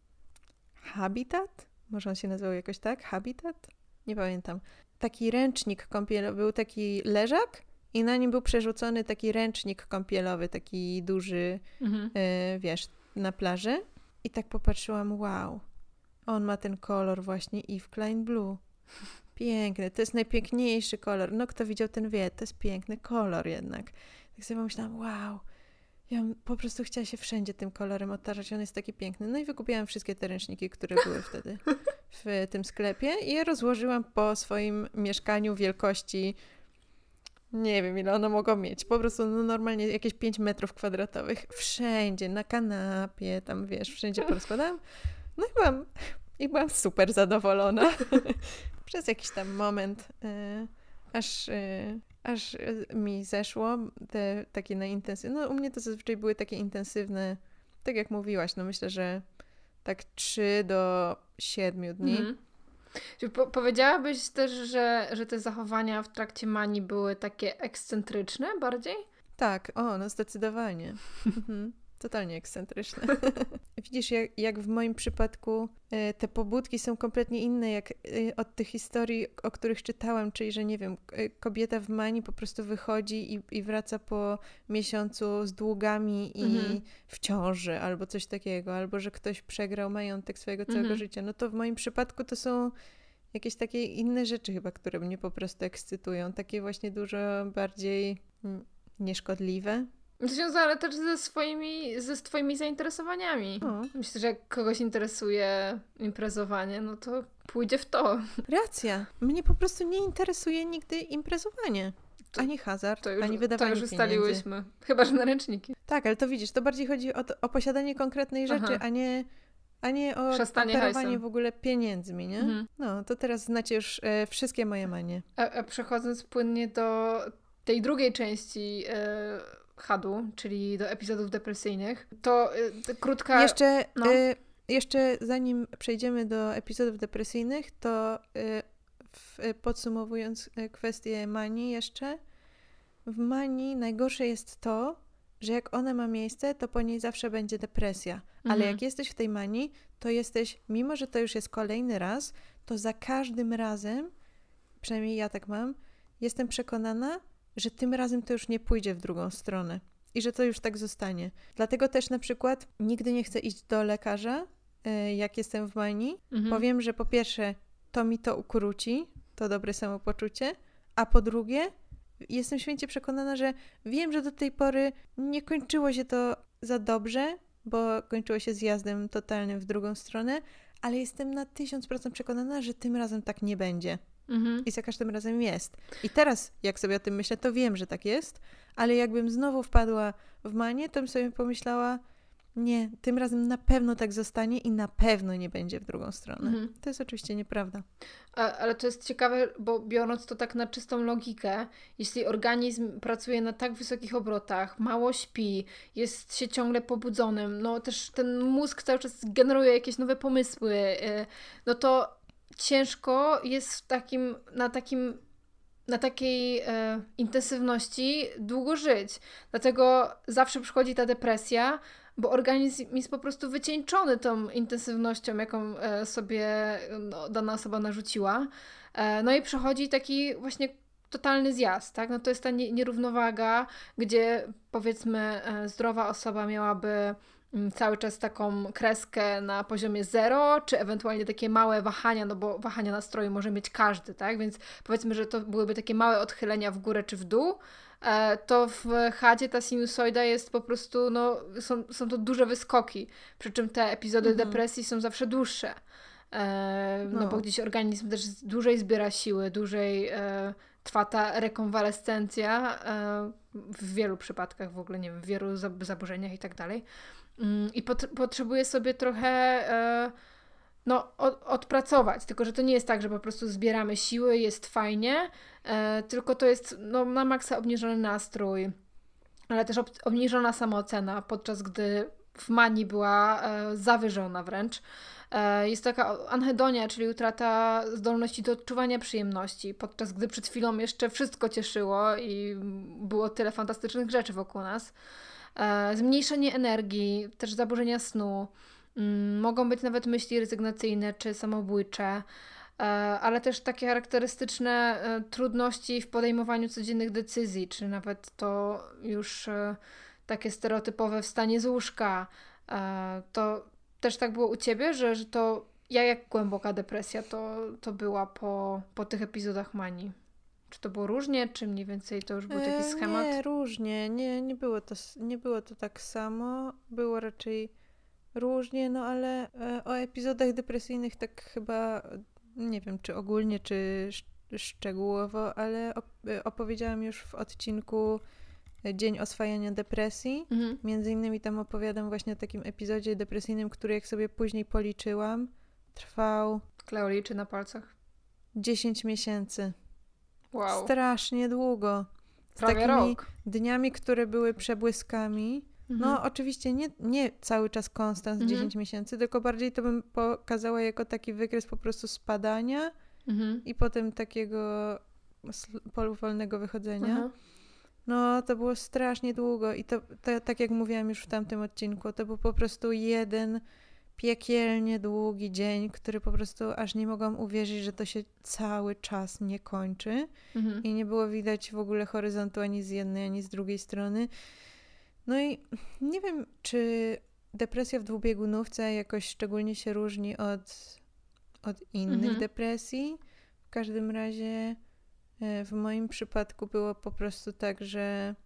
Speaker 1: Habitat? Może on się nazywał jakoś tak? Habitat? Nie pamiętam. Taki ręcznik kąpielowy, był taki leżak i na nim był przerzucony taki ręcznik kąpielowy, taki duży,
Speaker 2: Mhm.
Speaker 1: y, wiesz, na plaży. I tak popatrzyłam, wow, on ma ten kolor właśnie Yves Klein Blue. Piękny, to jest najpiękniejszy kolor. No kto widział, ten wie, to jest piękny kolor jednak. Tak sobie pomyślałam, wow, ja bym po prostu chciała się wszędzie tym kolorem otaczać, on jest taki piękny. No i wykupiłam wszystkie te ręczniki, które były wtedy w tym sklepie i je rozłożyłam po swoim mieszkaniu wielkości, nie wiem ile ono mogło mieć, po prostu no normalnie jakieś pięć metrów kwadratowych. Wszędzie, na kanapie, tam wiesz, wszędzie porozkładałam. No i byłam, i byłam super zadowolona. Przez jakiś tam moment, y, aż... Y, aż mi zeszło te takie na intensywne. No u mnie to zazwyczaj były takie intensywne, tak jak mówiłaś, no myślę, że tak trzy do siedmiu dni.
Speaker 2: Mhm. Czy po- powiedziałabyś też, że, że te zachowania w trakcie manii były takie ekscentryczne bardziej?
Speaker 1: Tak, o, no zdecydowanie. Mhm. Totalnie ekscentryczne. Widzisz, jak, jak w moim przypadku e, te pobudki są kompletnie inne jak e, od tych historii, o których czytałam, czyli, że nie wiem, e, kobieta w manii po prostu wychodzi i, i wraca po miesiącu z długami i
Speaker 2: Mhm.
Speaker 1: w ciąży, albo coś takiego, albo że ktoś przegrał majątek swojego całego
Speaker 2: Mhm.
Speaker 1: życia. No to w moim przypadku to są jakieś takie inne rzeczy chyba, które mnie po prostu ekscytują. Takie właśnie dużo bardziej mm, nieszkodliwe.
Speaker 2: Związane też ze swoimi, ze twoimi zainteresowaniami.
Speaker 1: O.
Speaker 2: Myślę, że jak kogoś interesuje imprezowanie, no to pójdzie w to.
Speaker 1: Racja. Mnie po prostu nie interesuje nigdy imprezowanie.
Speaker 2: To-
Speaker 1: ani hazard,
Speaker 2: To już,
Speaker 1: ani
Speaker 2: to
Speaker 1: wydawanie
Speaker 2: już
Speaker 1: pieniędzy.
Speaker 2: ustaliłyśmy. Chyba, że na ręczniki.
Speaker 1: Tak, ale to widzisz, to bardziej chodzi o, to, o posiadanie konkretnej rzeczy,
Speaker 2: Aha.
Speaker 1: a nie, a nie o
Speaker 2: Szastanie
Speaker 1: operowanie
Speaker 2: hajsem.
Speaker 1: w ogóle pieniędzmi, nie?
Speaker 2: Mhm.
Speaker 1: No, to teraz znacie już e, wszystkie moje manie.
Speaker 2: A, a przechodząc płynnie do tej drugiej części e, hadu, czyli do epizodów depresyjnych, to e, t- krótka...
Speaker 1: Jeszcze,
Speaker 2: no.
Speaker 1: e, jeszcze zanim przejdziemy do epizodów depresyjnych, to e, w, e, podsumowując e, kwestię manii jeszcze, w manii najgorsze jest to, że jak ona ma miejsce, to po niej zawsze będzie depresja. Ale
Speaker 2: Mhm.
Speaker 1: jak jesteś w tej manii, to jesteś, mimo że to już jest kolejny raz, to za każdym razem, przynajmniej ja tak mam, jestem przekonana, że tym razem to już nie pójdzie w drugą stronę i że to już tak zostanie. Dlatego też na przykład nigdy nie chcę iść do lekarza, y, jak jestem w manii,
Speaker 2: Mhm.
Speaker 1: bo wiem, że po pierwsze to mi to ukróci, to dobre samopoczucie, a po drugie jestem święcie przekonana, że wiem, że do tej pory nie kończyło się to za dobrze, bo kończyło się zjazdem totalnym w drugą stronę, ale jestem na tysiąc procent przekonana, że tym razem tak nie będzie.
Speaker 2: Mhm.
Speaker 1: I za każdym razem jest. I teraz, jak sobie o tym myślę, to wiem, że tak jest, ale jakbym znowu wpadła w manię, to bym sobie pomyślała, nie, tym razem na pewno tak zostanie i na pewno nie będzie w drugą stronę.
Speaker 2: Mhm.
Speaker 1: To jest oczywiście nieprawda.
Speaker 2: A, ale to jest ciekawe, bo biorąc to tak na czystą logikę, jeśli organizm pracuje na tak wysokich obrotach, mało śpi, jest się ciągle pobudzonym, no też ten mózg cały czas generuje jakieś nowe pomysły, yy, no to ciężko jest w takim, na takim na takiej e, intensywności długo żyć. Dlatego zawsze przychodzi ta depresja, bo organizm jest po prostu wycieńczony tą intensywnością, jaką e, sobie no, dana osoba narzuciła. E, no i przychodzi taki właśnie totalny zjazd, tak? No to jest ta nie, nierównowaga, gdzie powiedzmy e, zdrowa osoba miałaby cały czas taką kreskę na poziomie zero, czy ewentualnie takie małe wahania, no bo wahania nastroju może mieć każdy, tak? Więc powiedzmy, że to byłyby takie małe odchylenia w górę czy w dół, to w chadzie ta sinusoida jest po prostu, no są, są to duże wyskoki, przy czym te epizody
Speaker 1: Mhm.
Speaker 2: depresji są zawsze dłuższe. E, no.
Speaker 1: No.
Speaker 2: bo gdzieś organizm też dłużej zbiera siły, dłużej e, trwa ta rekonwalescencja e, w wielu przypadkach w ogóle, nie wiem, w wielu zaburzeniach i tak dalej. I pot- potrzebuję sobie trochę e, no, od- odpracować, tylko że to nie jest tak, że po prostu zbieramy siły, jest fajnie, e, tylko to jest no, na maksa obniżony nastrój, ale też ob- obniżona samoocena, podczas gdy w manii była e, zawyżona wręcz. E, jest taka anhedonia, czyli utrata zdolności do odczuwania przyjemności, podczas gdy przed chwilą jeszcze wszystko cieszyło i było tyle fantastycznych rzeczy wokół nas. Zmniejszenie energii, też zaburzenia snu, mogą być nawet myśli rezygnacyjne czy samobójcze, ale też takie charakterystyczne trudności w podejmowaniu codziennych decyzji, czy nawet to już takie stereotypowe wstanie z łóżka. To też tak było u Ciebie, że, że to ja jak głęboka depresja to, to była po, po tych epizodach manii? Czy to było różnie, czy mniej więcej to już był taki schemat?
Speaker 1: Nie, różnie. Nie, nie było to, nie było to tak samo. Było raczej różnie, no ale e, o epizodach depresyjnych tak chyba, nie wiem, czy ogólnie, czy sz- szczegółowo, ale op- opowiedziałam już w odcinku Dzień oswajania depresji.
Speaker 2: Mhm.
Speaker 1: Między innymi tam opowiadam właśnie o takim epizodzie depresyjnym, który jak sobie później policzyłam, trwał
Speaker 2: Kleo liczy na palcach.
Speaker 1: dziesięć miesięcy.
Speaker 2: Wow.
Speaker 1: Strasznie długo. Z
Speaker 2: Prawie
Speaker 1: takimi
Speaker 2: rok.
Speaker 1: dniami, które były przebłyskami. No
Speaker 2: Mhm.
Speaker 1: oczywiście nie, nie cały czas konstans
Speaker 2: Mhm.
Speaker 1: dziesięć miesięcy, tylko bardziej to bym pokazała jako taki wykres po prostu spadania
Speaker 2: Mhm.
Speaker 1: i potem takiego sl- powolnego wychodzenia.
Speaker 2: Aha.
Speaker 1: No to było strasznie długo i to, to tak jak mówiłam już w tamtym odcinku, to był po prostu jeden piekielnie długi dzień, który po prostu aż nie mogłam uwierzyć, że to się cały czas nie kończy.
Speaker 2: Mhm.
Speaker 1: I nie było widać w ogóle horyzontu ani z jednej, ani z drugiej strony. No i nie wiem, czy depresja w dwubiegunówce jakoś szczególnie się różni od, od innych
Speaker 2: Mhm.
Speaker 1: depresji. W każdym razie e, w moim przypadku było po prostu tak, że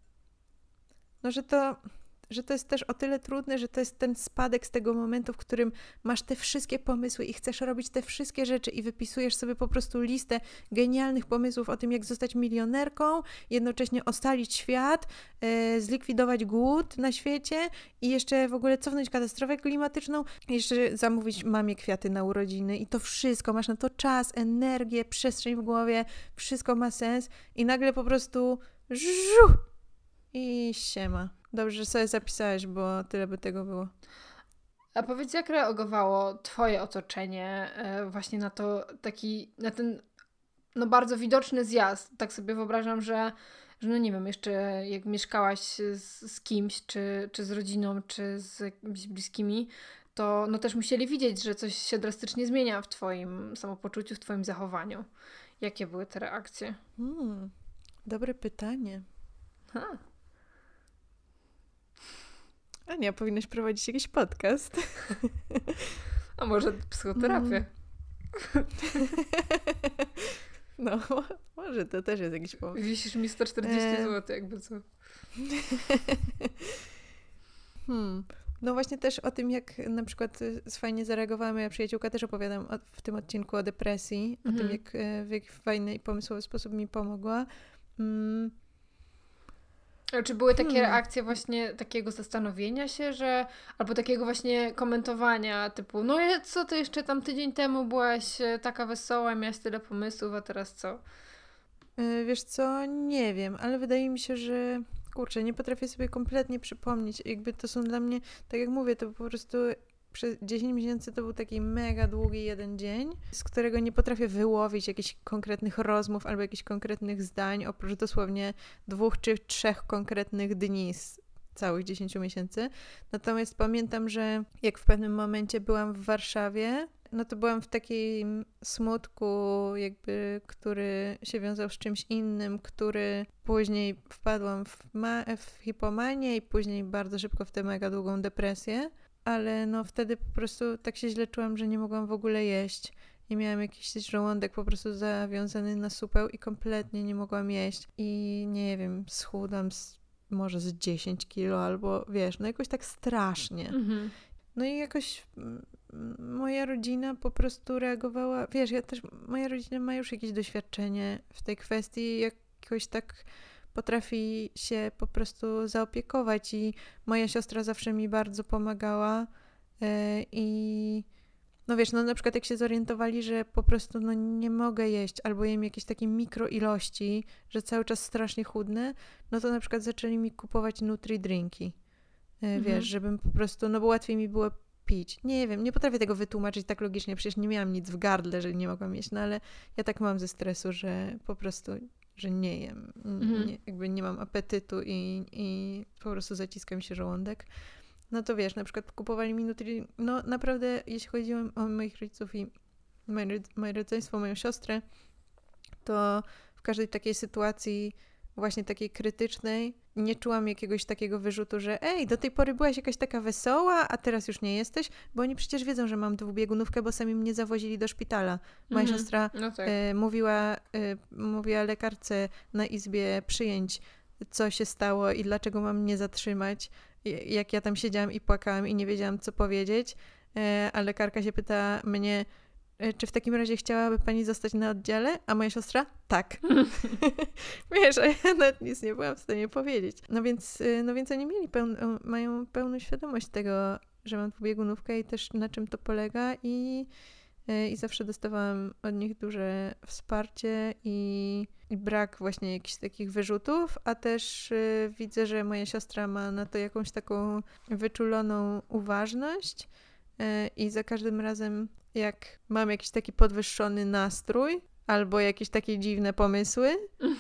Speaker 1: no, że to że to jest też o tyle trudne, że to jest ten spadek z tego momentu, w którym masz te wszystkie pomysły i chcesz robić te wszystkie rzeczy i wypisujesz sobie po prostu listę genialnych pomysłów o tym, jak zostać milionerką, jednocześnie ocalić świat, e, zlikwidować głód na świecie i jeszcze w ogóle cofnąć katastrofę klimatyczną, i jeszcze zamówić mamie kwiaty na urodziny i to wszystko, masz na to czas, energię, przestrzeń w głowie, wszystko ma sens i nagle po prostu żu i siema. Dobrze, że sobie zapisałeś, bo tyle by tego było.
Speaker 2: A powiedz, jak reagowało twoje otoczenie e, właśnie na to taki, na ten no bardzo widoczny zjazd. Tak sobie wyobrażam, że że no nie wiem, jeszcze jak mieszkałaś z, z kimś, czy, czy z rodziną, czy z jakimiś bliskimi, to no też musieli widzieć, że coś się drastycznie zmienia w twoim samopoczuciu, w twoim zachowaniu. Jakie były te reakcje?
Speaker 1: Hmm, dobre pytanie.
Speaker 2: Ha.
Speaker 1: Ania, powinnaś prowadzić jakiś podcast.
Speaker 2: A może psychoterapię?
Speaker 1: Mm. No, może to też jest jakiś pomysł.
Speaker 2: Wisisz mi sto czterdzieści złotych, jakby co.
Speaker 1: Hmm. No właśnie też o tym, jak na przykład fajnie zareagowała moja przyjaciółka, też opowiadam o, w tym odcinku o depresji,
Speaker 2: Mhm.
Speaker 1: o tym, jak w jaki fajny i pomysłowy sposób mi pomogła. Hmm.
Speaker 2: A czy były takie
Speaker 1: Hmm.
Speaker 2: reakcje właśnie takiego zastanowienia się, że albo takiego właśnie komentowania typu, no co ty jeszcze tam tydzień temu byłaś taka wesoła, miałaś tyle pomysłów, a teraz co?
Speaker 1: Wiesz co, nie wiem, ale wydaje mi się, że kurczę, nie potrafię sobie kompletnie przypomnieć. Jakby to są dla mnie, tak jak mówię, to po prostu przez dziesięć miesięcy to był taki mega długi jeden dzień, z którego nie potrafię wyłowić jakichś konkretnych rozmów albo jakichś konkretnych zdań, oprócz dosłownie dwóch czy trzech konkretnych dni z całych dziesięciu miesięcy. Natomiast pamiętam, że jak w pewnym momencie byłam w Warszawie, no to byłam w takim smutku, jakby, który się wiązał z czymś innym, który później wpadłam w, ma- w hipomanię i później bardzo szybko w tę mega długą depresję, ale no wtedy po prostu tak się źle czułam, że nie mogłam w ogóle jeść i miałam jakiś żołądek po prostu zawiązany na supeł i kompletnie nie mogłam jeść i nie wiem, schudłam z, może z dziesięć kilo albo wiesz, no jakoś tak strasznie.
Speaker 2: Mhm.
Speaker 1: No i jakoś moja rodzina po prostu reagowała, wiesz, ja też, moja rodzina ma już jakieś doświadczenie w tej kwestii, jakoś tak potrafi się po prostu zaopiekować i moja siostra zawsze mi bardzo pomagała yy, i no wiesz, no na przykład jak się zorientowali, że po prostu no nie mogę jeść albo jem jakieś takie mikroilości, że cały czas strasznie chudnę, no to na przykład zaczęli mi kupować nutri-drinki. Wiesz, mhm. żebym po prostu, no bo łatwiej mi było pić. Nie wiem, nie potrafię tego wytłumaczyć tak logicznie, przecież nie miałam nic w gardle, że nie mogłam jeść, no ale ja tak mam ze stresu, że po prostu, że nie jem, mhm. nie, jakby nie mam apetytu i, i po prostu zaciska mi się żołądek. No to wiesz, na przykład kupowali mi nutri... No naprawdę, jeśli chodzi o moich rodziców i moje, moje rodzeństwo, moją siostrę, to w każdej takiej sytuacji właśnie takiej krytycznej, nie czułam jakiegoś takiego wyrzutu, że ej, do tej pory byłaś jakaś taka wesoła, a teraz już nie jesteś, bo oni przecież wiedzą, że mam dwubiegunówkę, bo sami mnie zawozili do szpitala. Moja mm-hmm. siostra no tak. y, mówiła, y, mówiła lekarce na izbie przyjęć, co się stało i dlaczego mam mnie zatrzymać, jak ja tam siedziałam i płakałam i nie wiedziałam, co powiedzieć, y, a lekarka się pyta mnie, czy w takim razie chciałaby pani zostać na oddziale? A moja siostra? Tak. Wiesz, a ja nawet nic nie byłam w stanie powiedzieć. No więc, no więc oni mieli pełn- mają pełną świadomość tego, że mam dwubiegunówkę i też na czym to polega i, i zawsze dostawałam od nich duże wsparcie i, i brak właśnie jakichś takich wyrzutów, a też y, widzę, że moja siostra ma na to jakąś taką wyczuloną uważność y, i za każdym razem jak mam jakiś taki podwyższony nastrój albo jakieś takie dziwne pomysły,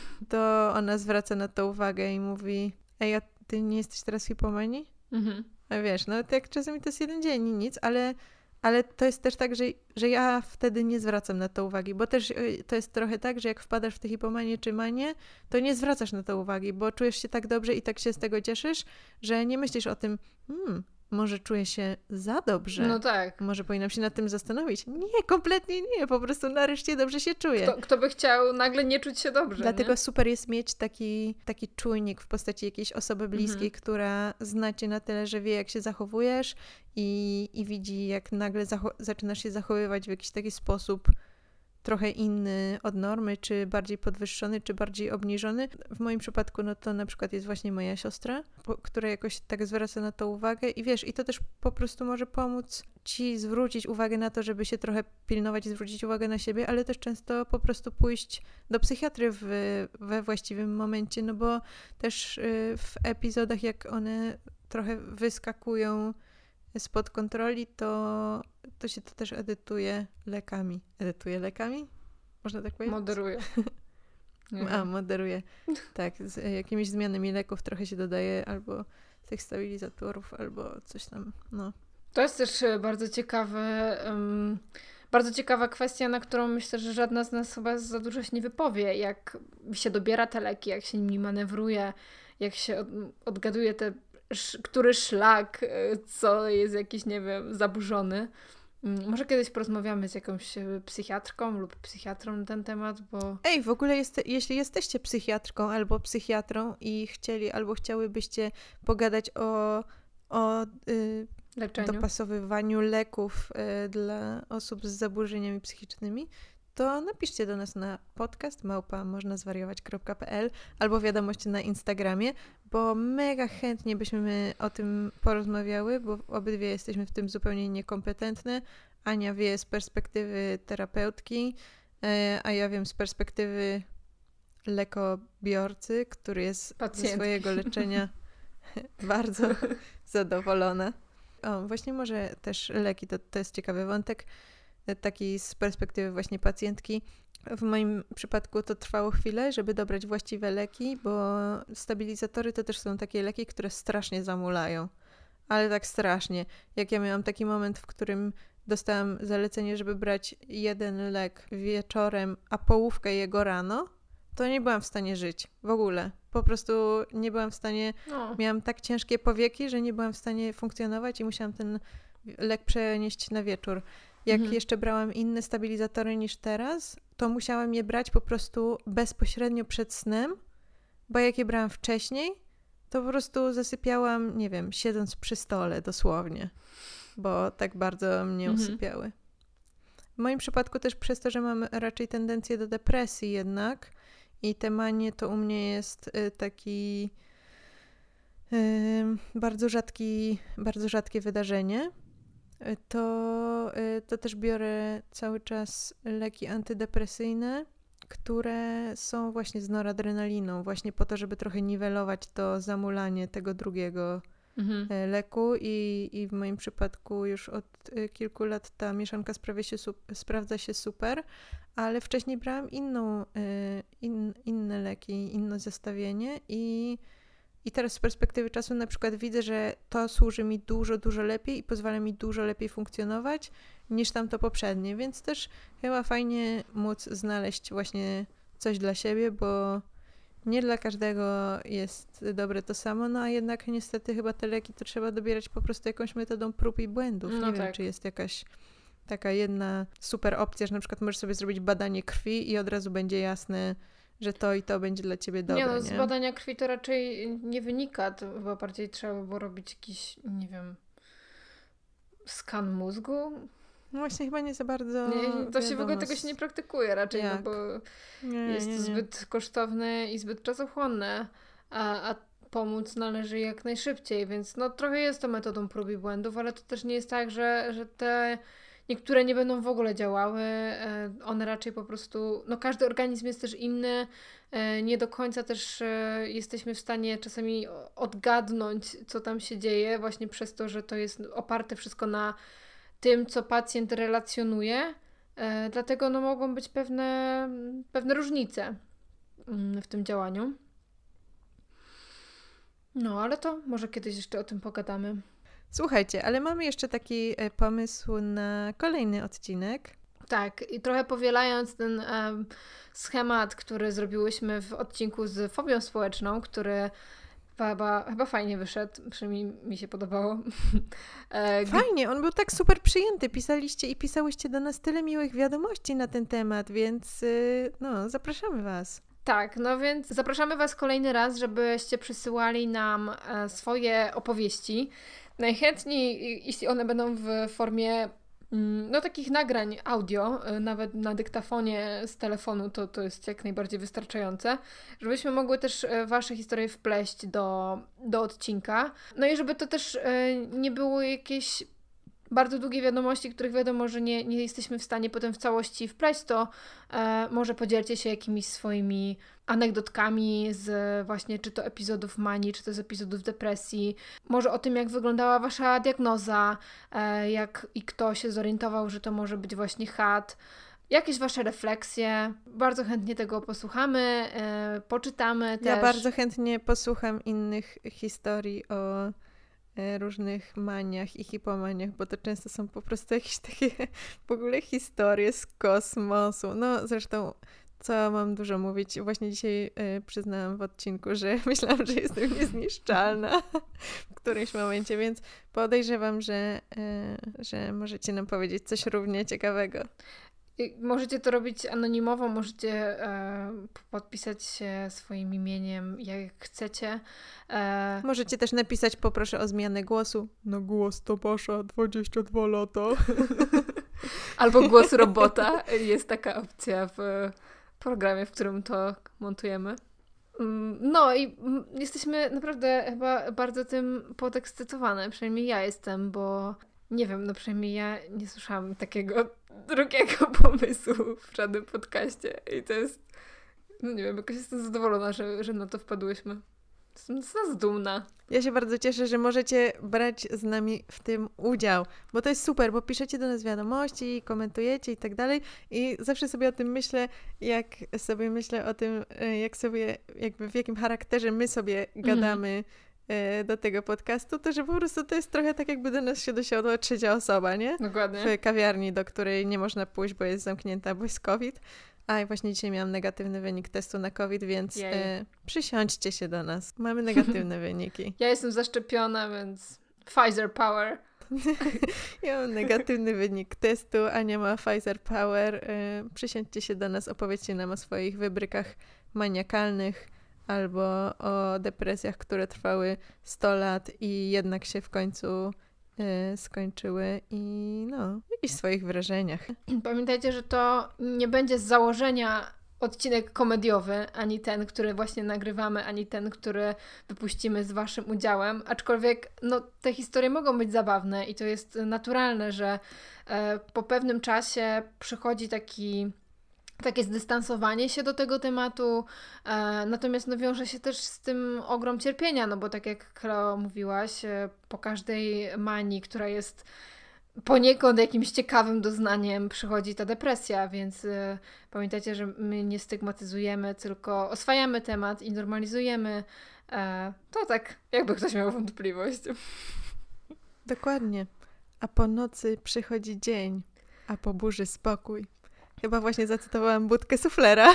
Speaker 1: to ona zwraca na to uwagę i mówi, ej, a ty nie jesteś teraz w hipomanii? Mhm. A wiesz, no tak czasami to jest jeden dzień i nic, ale, ale to jest też tak, że, że ja wtedy nie zwracam na to uwagi, bo też to jest trochę tak, że jak wpadasz w tę hipomanię czy manię, to nie zwracasz na to uwagi, bo czujesz się tak dobrze i tak się z tego cieszysz, że nie myślisz o tym, hmm, może czuję się za dobrze.
Speaker 2: No tak.
Speaker 1: Może powinnam się nad tym zastanowić. Nie, kompletnie nie. Po prostu nareszcie dobrze się czuję.
Speaker 2: Kto, kto by chciał nagle nie czuć się dobrze,
Speaker 1: Dlatego
Speaker 2: nie?
Speaker 1: super jest mieć taki, taki czujnik w postaci jakiejś osoby bliskiej, mhm. która zna cię na tyle, że wie, jak się zachowujesz i, i widzi, jak nagle zacho- zaczynasz się zachowywać w jakiś taki sposób trochę inny od normy, czy bardziej podwyższony, czy bardziej obniżony. W moim przypadku, no to na przykład jest właśnie moja siostra, po, która jakoś tak zwraca na to uwagę i wiesz, i to też po prostu może pomóc ci zwrócić uwagę na to, żeby się trochę pilnować i zwrócić uwagę na siebie, ale też często po prostu pójść do psychiatry w, we właściwym momencie, no bo też w epizodach, jak one trochę wyskakują spod kontroli, to, to się to też edytuje lekami. Edytuje lekami? Można tak powiedzieć?
Speaker 2: Moderuje.
Speaker 1: A, moderuje. Tak, z jakimiś zmianami leków trochę się dodaje albo tych stabilizatorów, albo coś tam, no.
Speaker 2: To jest też bardzo ciekawe, um, bardzo ciekawa kwestia, na którą myślę, że żadna z nas chyba za dużo się nie wypowie. Jak się dobiera te leki, jak się nimi manewruje, jak się od, odgaduje te, sz, który szlak, co jest jakiś, nie wiem, zaburzony. Może kiedyś porozmawiamy z jakąś psychiatrką lub psychiatrą na ten temat, bo...
Speaker 1: Ej, w ogóle jest, jeśli jesteście psychiatrką albo psychiatrą i chcieli albo chciałybyście pogadać o, o y, dopasowywaniu leków y, dla osób z zaburzeniami psychicznymi, to napiszcie do nas na podcast małpa można zwariować kropka pe el albo wiadomości na Instagramie, bo mega chętnie byśmy o tym porozmawiały, bo obydwie jesteśmy w tym zupełnie niekompetentne. Ania wie z perspektywy terapeutki, a ja wiem z perspektywy lekobiorcy, który jest
Speaker 2: Pacjentki.
Speaker 1: ze swojego leczenia bardzo zadowolona. O, właśnie może też leki, to, to jest ciekawy wątek, taki z perspektywy właśnie pacjentki. W moim przypadku to trwało chwilę, żeby dobrać właściwe leki, bo stabilizatory to też są takie leki, które strasznie zamulają. Ale tak strasznie. Jak ja miałam taki moment, w którym dostałam zalecenie, żeby brać jeden lek wieczorem, a połówkę jego rano, to nie byłam w stanie żyć. W ogóle. Po prostu nie byłam w stanie...
Speaker 2: No.
Speaker 1: Miałam tak ciężkie powieki, że nie byłam w stanie funkcjonować i musiałam ten lek przenieść na wieczór. Jak
Speaker 2: mhm.
Speaker 1: jeszcze brałam inne stabilizatory niż teraz, to musiałam je brać po prostu bezpośrednio przed snem, bo jak je brałam wcześniej, to po prostu zasypiałam, nie wiem, siedząc przy stole dosłownie, bo tak bardzo mnie
Speaker 2: mhm.
Speaker 1: usypiały. W moim przypadku też przez to, że mam raczej tendencję do depresji jednak i te manie to u mnie jest y, taki y, bardzo rzadki, bardzo rzadkie wydarzenie, to, to też biorę cały czas leki antydepresyjne, które są właśnie z noradrenaliną, właśnie po to, żeby trochę niwelować to zamulanie tego drugiego mhm. leku i, i w moim przypadku już od kilku lat ta mieszanka sprawia się, sprawdza się super, ale wcześniej brałam inną, in, inne leki, inne zestawienie i I teraz z perspektywy czasu na przykład widzę, że to służy mi dużo, dużo lepiej i pozwala mi dużo lepiej funkcjonować niż tamto poprzednie, więc też chyba fajnie móc znaleźć właśnie coś dla siebie, bo nie dla każdego jest dobre to samo, no a jednak niestety chyba te leki to trzeba dobierać po prostu jakąś metodą prób i błędów.
Speaker 2: No
Speaker 1: nie
Speaker 2: tak.
Speaker 1: wiem, czy jest jakaś taka jedna super opcja, że na przykład możesz sobie zrobić badanie krwi i od razu będzie jasne, że to i to będzie dla ciebie dobre,
Speaker 2: nie? No,
Speaker 1: nie?
Speaker 2: z badania krwi to raczej nie wynika, to chyba bardziej trzeba by było robić jakiś, nie wiem, skan mózgu?
Speaker 1: No właśnie chyba nie za bardzo
Speaker 2: nie, To się w ogóle tego się nie praktykuje raczej,
Speaker 1: jak?
Speaker 2: no bo
Speaker 1: nie,
Speaker 2: jest
Speaker 1: nie,
Speaker 2: to
Speaker 1: nie.
Speaker 2: zbyt kosztowne i zbyt czasochłonne, a, a pomóc należy jak najszybciej, więc no trochę jest to metodą prób i błędów, ale to też nie jest tak, że, że te niektóre nie będą w ogóle działały, one raczej po prostu, no każdy organizm jest też inny, nie do końca też jesteśmy w stanie czasami odgadnąć, co tam się dzieje, właśnie przez to, że to jest oparte wszystko na tym, co pacjent relacjonuje, dlatego no mogą być pewne, pewne różnice w tym działaniu. No, ale to może kiedyś jeszcze o tym pogadamy.
Speaker 1: Słuchajcie, ale mamy jeszcze taki pomysł na kolejny odcinek.
Speaker 2: Tak, i trochę powielając ten um, schemat, który zrobiłyśmy w odcinku z fobią społeczną, który chyba, chyba fajnie wyszedł, przynajmniej mi się podobało.
Speaker 1: Fajnie, on był tak super przyjęty. Pisaliście i pisałyście do nas tyle miłych wiadomości na ten temat, więc no, zapraszamy was.
Speaker 2: Tak, no więc zapraszamy was kolejny raz, żebyście przysyłali nam e, swoje opowieści. Najchętniej, jeśli one będą w formie no takich nagrań audio, nawet na dyktafonie z telefonu, to, to jest jak najbardziej wystarczające, żebyśmy mogły też wasze historie wpleść do, do odcinka. No i żeby to też nie było jakieś bardzo długie wiadomości, których wiadomo, że nie, nie jesteśmy w stanie potem w całości wpleść, to e, może podzielcie się jakimiś swoimi anegdotkami z właśnie czy to epizodów manii, czy to z epizodów depresji. Może o tym, jak wyglądała wasza diagnoza, e, jak i kto się zorientował, że to może być właśnie H A D. jakieś wasze refleksje. Bardzo chętnie tego posłuchamy, yy, poczytamy też.
Speaker 1: Ja bardzo chętnie posłucham innych historii o różnych maniach i hipomaniach, bo to często są po prostu jakieś takie w ogóle historie z kosmosu. No zresztą, co mam dużo mówić, właśnie dzisiaj y, przyznałam w odcinku, że myślałam, że jestem niezniszczalna w którymś momencie, więc podejrzewam, że, y, że możecie nam powiedzieć coś równie ciekawego.
Speaker 2: Możecie to robić anonimowo, możecie e, podpisać się swoim imieniem, jak chcecie. E...
Speaker 1: Możecie też napisać, poproszę o zmianę głosu. No głos to Pasza, dwadzieścia dwa lata.
Speaker 2: Albo głos robota. Jest taka opcja w programie, w którym to montujemy. No i jesteśmy naprawdę chyba bardzo tym podekscytowane. Przynajmniej ja jestem, bo nie wiem, no przynajmniej ja nie słyszałam takiego drugiego pomysłu w żadnym podcaście. I to jest, no nie wiem, jakoś jestem zadowolona, że, że na to wpadłyśmy. Jestem z nas dumna.
Speaker 1: Ja się bardzo cieszę, że możecie brać z nami w tym udział, bo to jest super, bo piszecie do nas wiadomości, komentujecie i tak dalej i zawsze sobie o tym myślę, jak sobie myślę o tym, jak sobie, jakby w jakim charakterze my sobie gadamy mm. do tego podcastu, to że po prostu to jest trochę tak, jakby do nas się dosiadła trzecia osoba, nie?
Speaker 2: Dokładnie.
Speaker 1: W kawiarni, do której nie można pójść, bo jest zamknięta, bo jest COVID. A i właśnie dzisiaj miałam negatywny wynik testu na COVID, więc e, przysiądźcie się do nas. Mamy negatywne wyniki.
Speaker 2: Ja jestem zaszczepiona, więc Pfizer Power.
Speaker 1: Ja mam negatywny wynik testu, Ania ma Pfizer Power. E, przysiądźcie się do nas, opowiedzcie nam o swoich wybrykach maniakalnych albo o depresjach, które trwały sto lat i jednak się w końcu skończyły i no, jakichś swoich wrażeniach.
Speaker 2: Pamiętajcie, że to nie będzie z założenia odcinek komediowy, ani ten, który właśnie nagrywamy, ani ten, który wypuścimy z waszym udziałem, aczkolwiek no, te historie mogą być zabawne i to jest naturalne, że e, po pewnym czasie przychodzi taki takie zdystansowanie się do tego tematu, e, natomiast no, wiąże się też z tym ogrom cierpienia, no bo tak jak Kleo mówiłaś, e, po każdej manii, która jest poniekąd jakimś ciekawym doznaniem, przychodzi ta depresja, więc e, pamiętajcie, że my nie stygmatyzujemy, tylko oswajamy temat i normalizujemy. E, to tak, jakby ktoś miał wątpliwość.
Speaker 1: Dokładnie. A po nocy przychodzi dzień, a po burzy spokój. Chyba właśnie zacytowałam Budkę Suflera.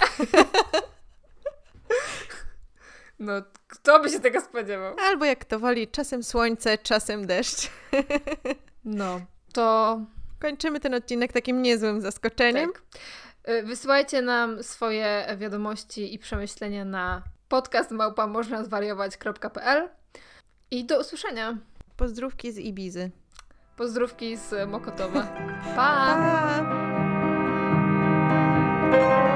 Speaker 2: No, kto by się tego spodziewał?
Speaker 1: Albo jak to woli, czasem słońce, czasem deszcz.
Speaker 2: No, to...
Speaker 1: Kończymy ten odcinek takim niezłym zaskoczeniem.
Speaker 2: Tak. Wysyłajcie nam swoje wiadomości i przemyślenia na podcast małpa można zwariować kropka p l i do usłyszenia.
Speaker 1: Pozdrówki z Ibizy.
Speaker 2: Pozdrówki z Mokotowa. Pa!
Speaker 1: Pa!